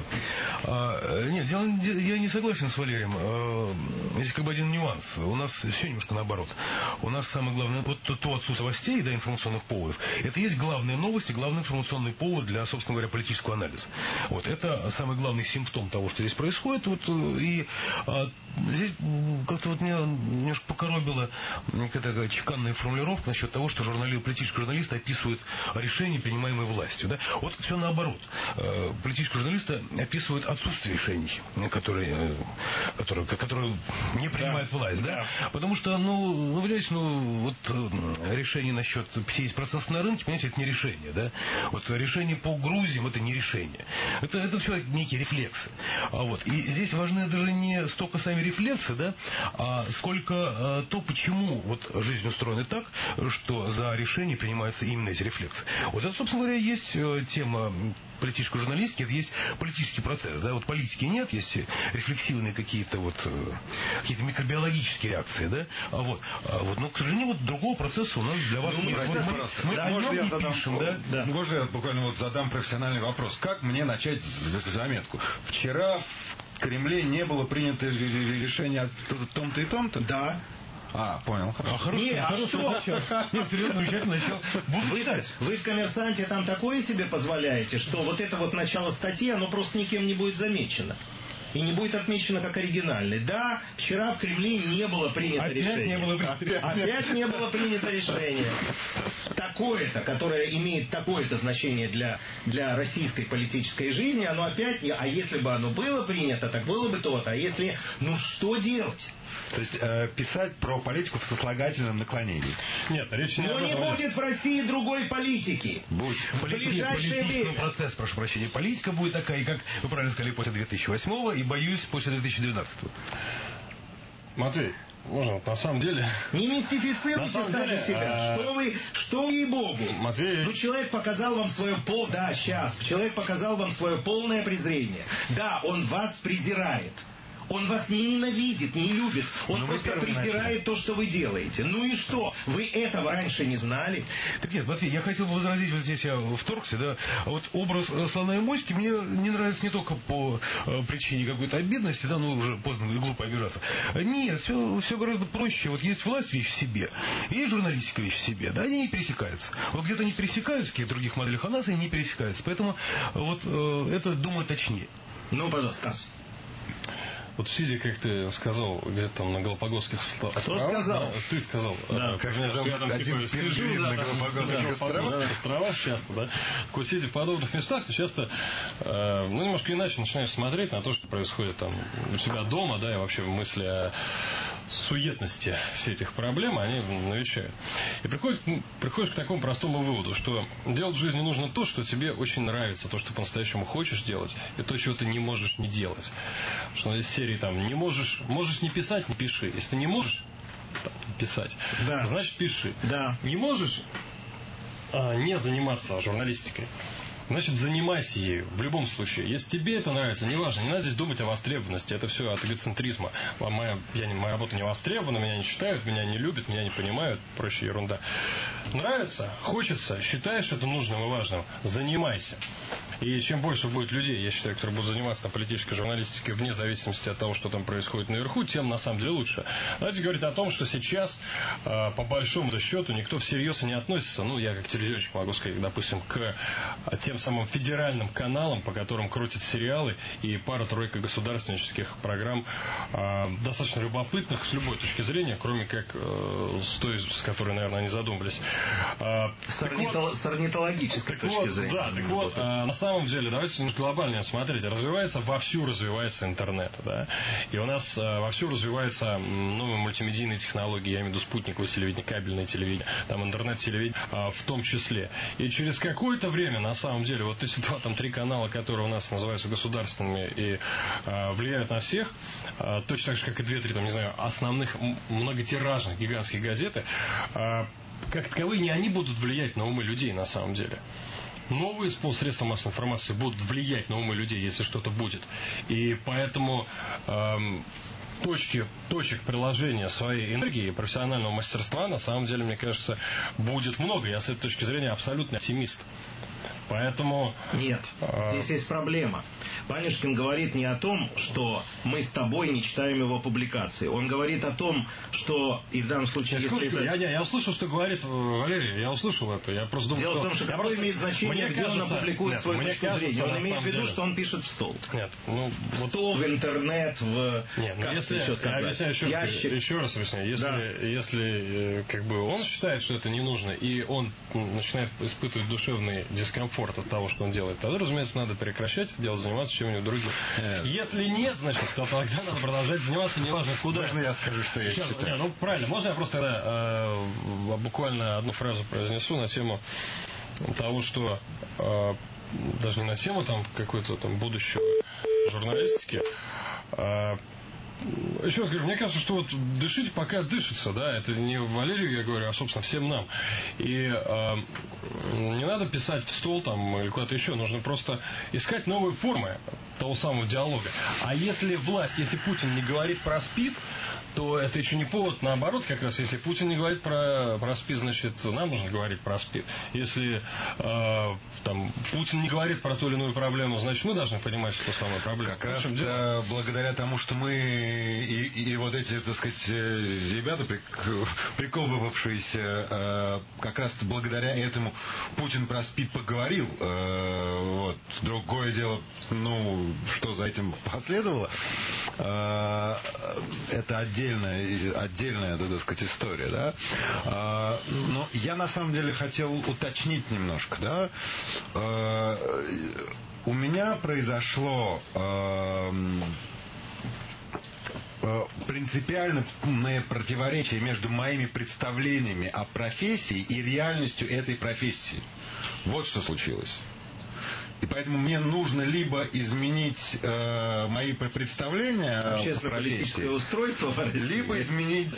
А, нет, дело, я не согласен с Валерием. А, здесь как бы один нюанс. У нас все немножко наоборот. У нас самое главное, вот то, то отсутствие новостей, да, информационных поводов, это есть главные новости, главный информационный повод для, собственно говоря, политического анализа. Вот, это самый главный симптом того, что здесь происходит. Вот, и а, здесь как-то вот меня немножко покоробила такая чеканная формулировка насчет того, что журналисты, политические журналисты описывают решения, принимаемые властью. Да? Вот все наоборот. Политические журналисты описывают отсутствие решений, которые, которые, которые не принимает да, власть. Да? Да? Потому что, ну, вы понимаете, ну, вот решение насчет пятьдесят процентов на рынке, понимаете, это не решение. Да? Вот решение по Грузиям, это не решение. Это, это все некие рефлексы. А вот, и здесь важны даже не столько сами рефлексы, да, а сколько то, почему вот жизнь устроена так, что за решение принимаются именно эти рефлексы. Вот это, собственно говоря, есть тема политической журналистики, это есть политический процесс. Да? Вот политики нет, есть рефлексивные какие-то вот какие-то микробиологические реакции. Да? А вот, а вот, но, к сожалению, вот другого процесса у нас для вас ну, нет. Вот мы, мы, да, мы можно я задам, пишем, да? Да. Можно я буквально вот задам профессиональный вопрос? Как мне начать заметку? Вчера в Кремле не было принято решение о том-то и том-то? Да. А, понял. А, хорошо, не, а что? Нет, серьезно, замечательно начал. Вы, вы в «Коммерсанте» там такое себе позволяете, что вот это вот начало статьи, оно просто никем не будет замечено. И не будет отмечено как оригинальный. Да, вчера в Кремле не было принято опять решение. Не было принято. Опять не было принято решение. Такое-то, которое имеет такое-то значение для, для российской политической жизни, оно опять... А если бы оно было принято, так было бы то-то. А если... Ну что делать? То есть э, писать про политику в сослагательном наклонении. Нет, речь не Но не будет в России другой политики. Будет. Политический процесс, прошу прощения. Политика будет такая, как вы правильно сказали, после две тысячи восьмого и, боюсь, после две тысячи двенадцатого. Матвей, можно, на самом деле... Не мистифицируйте сами деле, себя. А... Что вы, что ей-богу. Матвей... Ну, человек показал вам свое пол... Да, сейчас. Человек показал вам свое полное презрение. Да, он вас презирает. Он вас не ненавидит, не любит. Он ну, просто презирает начали. то, что вы делаете. Ну и что? Вы этого раньше не знали? Так нет, Матвей, я хотел бы возразить, вот здесь я вторгся, да, а вот образ слона и моськи мне не нравится не только по э, причине какой-то обидности, да, ну уже поздно и глупо обижаться. Нет, все, все гораздо проще. Вот есть власть вещь в себе, есть журналистика вещь в себе, да, они не пересекаются. Вот где-то они пересекаются, в каких-то других моделях, а нас они не пересекаются. Поэтому вот э, это, думаю, точнее. Ну, пожалуйста, Стас. Вот сидя, как ты сказал, где-то там на Галапагосских островах. Кто сказал? Да, ты сказал. Да, как я там типа сижу на Галапагосских островах часто, да. Так вот, сидя в подобных местах, ты часто, э, ну, немножко иначе начинаешь смотреть на то, что происходит там у себя дома, да, и вообще мысли о суетности всех этих проблем, они навещают. И приходит, ну, приходишь к такому простому выводу, что делать в жизни нужно то, что тебе очень нравится, то, что по-настоящему хочешь делать, и то, чего ты не можешь не делать. Что из серии там не можешь, можешь не писать, не пиши. Если ты не можешь там, писать, да. значит пиши. Да. Не можешь а, не заниматься журналистикой, значит, занимайся ею. В любом случае. Если тебе это нравится, неважно, не надо здесь думать о востребованности. Это все от эгоцентризма. Моя, я не, моя работа не востребована, меня не читают, меня не любят, меня не понимают. Прочая ерунда. Нравится, хочется, считаешь это нужным и важным, занимайся. И чем больше будет людей, я считаю, которые будут заниматься на политической журналистике вне зависимости от того, что там происходит наверху, тем на самом деле лучше. Давайте говорить о том, что сейчас, э, по большому счету, никто всерьез не относится, ну, я как телевизионщик могу сказать, допустим, к тем самым федеральным каналам, по которым крутят сериалы и пара-тройка государственнических программ, э, достаточно любопытных с любой точки зрения, кроме как э, с той, с которой, наверное, они задумались. Э, с, орнито- вот, с орнитологической так точки вот, зрения. Да, так вот, э, на самом На самом деле, давайте глобально смотреть, развивается, вовсю развивается интернет, да, и у нас а, вовсю развиваются новые мультимедийные технологии, я имею в виду спутниковое телевидение, кабельное телевидение, там интернет-телевидение а, в том числе. И через какое-то время, на самом деле, вот эти два, там, три канала, которые у нас называются государственными и а, влияют на всех, а, точно так же, как и две-три, там, не знаю, основных многотиражных гигантских газеты, а, как таковые не они будут влиять на умы людей, на самом деле. Новые средства массовой информации будут влиять на умы людей, если что-то будет. И поэтому эм, точки, точек приложения своей энергии и профессионального мастерства, на самом деле, мне кажется, будет много. Я с этой точки зрения абсолютный оптимист. Поэтому... Нет, здесь есть проблема. Панюшкин говорит не о том, что мы с тобой не читаем его публикации. Он говорит о том, что, и в данном случае... Если это... я, я, я услышал, что говорит Валерий, я услышал это. Я просто думал, Дело что... в том, что какое просто... имеет значение, где кажется... он опубликует Нет, свою точку кажется, зрения. Он имеет в виду, деле... что он пишет в стол. Нет, ну... В стол, в интернет, в... Нет, ну, если... еще сказать? Я объясняю еще, Ящик. еще раз объясняю. Если, да. если как бы он считает, что это не нужно, и он начинает испытывать душевный дискомфорт от того, что он делает, тогда, разумеется, надо прекращать это дело, заниматься чем-нибудь другим. Нет. Если нет, значит, то тогда надо продолжать заниматься, неважно куда. Можно я скажу, что я Сейчас, считаю? Не, ну, правильно. Можно я просто э, буквально одну фразу произнесу на тему того, что э, даже не на тему там какой-то там будущего журналистики. Э, Еще раз говорю, мне кажется, что вот дышите, пока дышится, да, это не Валерию я говорю, а, собственно, всем нам. И э, не надо писать в стол там или куда-то еще, нужно просто искать новые формы того самого диалога. А если власть, если Путин не говорит про СПИД, то это еще не повод, наоборот, как раз, если Путин не говорит про, про СПИД, значит, нам нужно говорить про СПИД. Если э, там, Путин не говорит про ту или иную проблему, значит, мы должны понимать, что самая проблема. Как раз э, благодаря тому, что мы и, и вот эти, так сказать, ребята, приковывавшиеся, э, как раз благодаря этому Путин про СПИД поговорил. Э, вот. Другое дело, ну, что за этим последовало, э, это отдельно. Отдельная, так сказать, история, да. А, но я на самом деле хотел уточнить немножко, да. А, у меня произошло а, принципиальное противоречие между моими представлениями о профессии и реальностью этой профессии. Вот что случилось. И поэтому мне нужно либо изменить э, мои представления общественно-политическое устройство, либо изменить,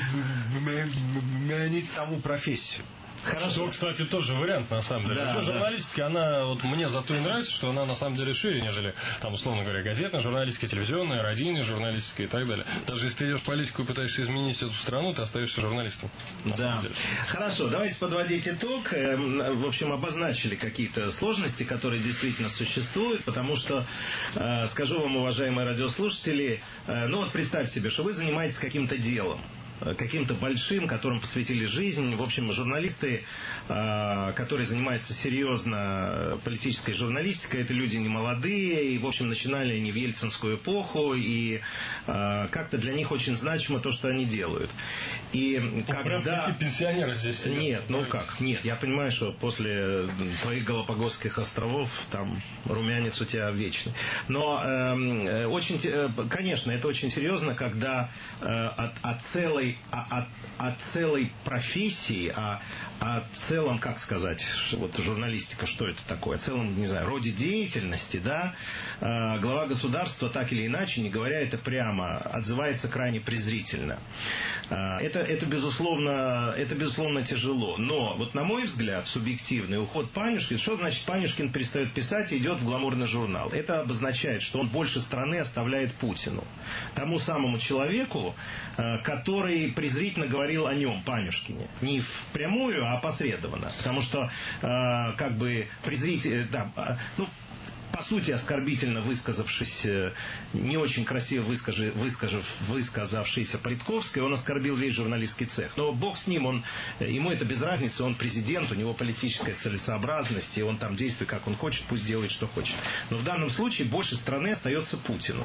изменить саму профессию. Хорошо. Что, кстати, тоже вариант, на самом деле. Да, журналистика, да. Она, вот мне зато и нравится, что она на самом деле шире, нежели, там, условно говоря, газетная журналистика, телевизионная, радийная журналистика и так далее. Даже если ты идешь в политику и пытаешься изменить эту страну, ты остаешься журналистом. Да. Хорошо, давайте подводить итог. В общем, обозначили какие-то сложности, которые действительно существуют, потому что, скажу вам, уважаемые радиослушатели, ну вот представьте себе, что вы занимаетесь каким-то делом, каким-то большим, которым посвятили жизнь. В общем, журналисты, которые занимаются серьезно политической журналистикой, это люди не молодые, и, в общем, начинали они в ельцинскую эпоху, и как-то для них очень значимо то, что они делают. И ну, когда... Прям пенсионеры здесь сидят. Нет, ну как, нет, я понимаю, что после твоих Галапагосских островов там румянец у тебя вечный. Но э, очень, конечно, это очень серьезно, когда э, от, от целой О, о, о целой профессии, о, о целом, как сказать, вот журналистика, что это такое, о целом, не знаю, роде деятельности, да, э, глава государства так или иначе, не говоря это прямо, отзывается крайне презрительно. Э, это, это, безусловно, это, безусловно, тяжело. Но, вот на мой взгляд, субъективный уход Панюшкина, что значит Панюшкин перестает писать и идет в гламурный журнал? Это обозначает, что он больше страны оставляет Путину. Тому самому человеку, э, который презрительно говорил о нем, Панюшкине. Не впрямую, а опосредованно. Потому что, э, как бы, презрительно, да, э, ну, по сути, оскорбительно высказавшись, не очень красиво выскажи, выскажив, высказавшийся Политковский, он оскорбил весь журналистский цех. Но бог с ним, он, ему это без разницы, он президент, у него политическая целесообразность, и он там действует, как он хочет, пусть делает, что хочет. Но в данном случае больше страны остается Путину.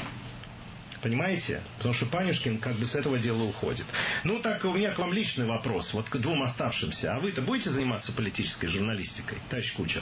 Понимаете? Потому что Панюшкин как бы с этого дела уходит. Ну, так у меня к вам личный вопрос. Вот к двум оставшимся. А вы-то будете заниматься политической журналистикой, товарищ Кучер?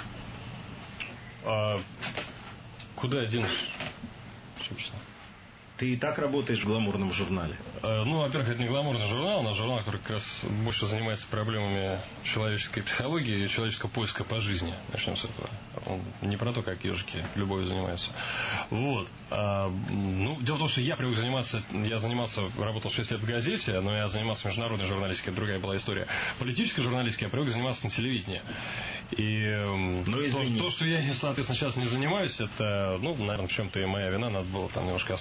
А куда я денусь, собственно? Ты и так работаешь в гламурном журнале. Ну, во-первых, это не гламурный журнал, а журнал, который как раз больше занимается проблемами человеческой психологии и человеческого поиска по жизни. Начнем с этого. Он не про то, как ежики любовью занимаются. Вот. А, ну, дело в том, что я привык заниматься, я занимался, работал шесть лет в газете, но я занимался международной журналистикой, это другая была история. Политической журналистикой я привык заниматься на телевидении. И ну, то, то, что я, соответственно, сейчас не занимаюсь, это, ну, наверное, в чем-то и моя вина, надо было там немножко осторожнее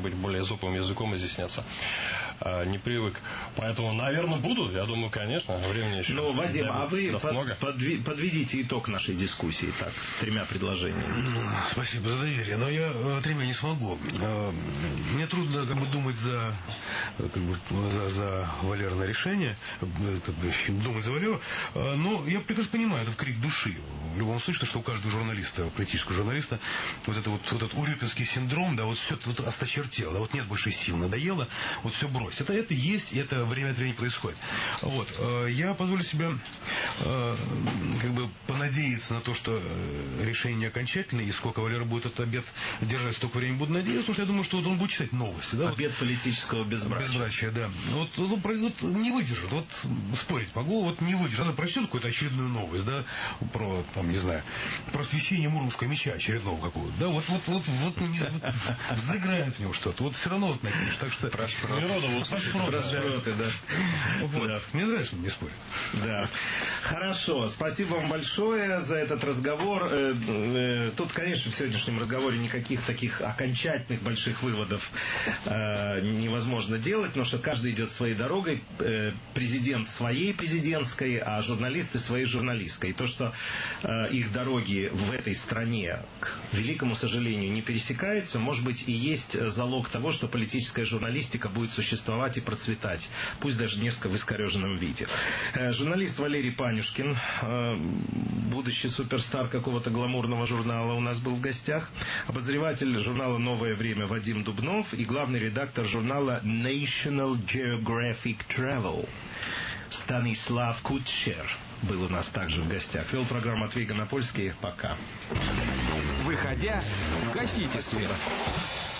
быть более зубым языком изъясняться э, не привык. Поэтому, наверное, буду. Я думаю, конечно, времени еще. Ну, Вадим, а вы под, подви, подведите итог нашей дискуссии так, тремя предложениями. Спасибо за доверие, но я э, тремя не смогу. Э, мне трудно как бы думать за, как бы, за, за Валерное решение, как бы, думать за Валеру, э, но я прекрасно понимаю этот крик души. В любом случае, что у каждого журналиста, политического журналиста, вот, это вот, вот этот урюпинский синдром, да, вот все вот осточертело, да, вот нет больше сил, надоело, вот все брось. Это, это есть, и это время от времени происходит. Вот, э, я позволю себе э, как бы понадеяться на то, что решение не окончательное, и сколько Валера будет этот обед держать, столько времени буду надеяться, потому что я думаю, что вот он будет читать новости. Да, обед вот, политического безбрачия. Безбрачия, да. Вот, ну, вот не выдержит, вот спорить могу, вот не выдержит. Она прочтет какую-то очередную новость, да, про, там, не знаю, про священие Муромского меча очередного какого-то, да, вот, вот, вот, вот, вот заиграет в него что-то, вот все равно вот напишешь, так что... Про шпроты, вот про шпроты, да. Вот. Да. Мне нравится, не спорить. Да. Хорошо, спасибо вам большое за этот разговор. Тут, конечно, в сегодняшнем разговоре никаких таких окончательных больших выводов невозможно делать, потому что каждый идет своей дорогой, президент своей президентской, а журналисты своей журналистской. И то, что их дороги в этой стране, к великому сожалению, не пересекаются, может быть, и есть залог того, что политическая журналистика будет существовать и процветать, пусть даже несколько в искореженном виде. Журналист Валерий Панюшкин, будущий суперстар какого-то гламурного журнала, у нас был в гостях, обозреватель журнала «Новое время» Вадим Дубнов и главный редактор журнала National Geographic Travel Станислав Кутшер был у нас также в гостях. Вел программу Матвей Гонопольский. Пока. Выходя, гасите свет.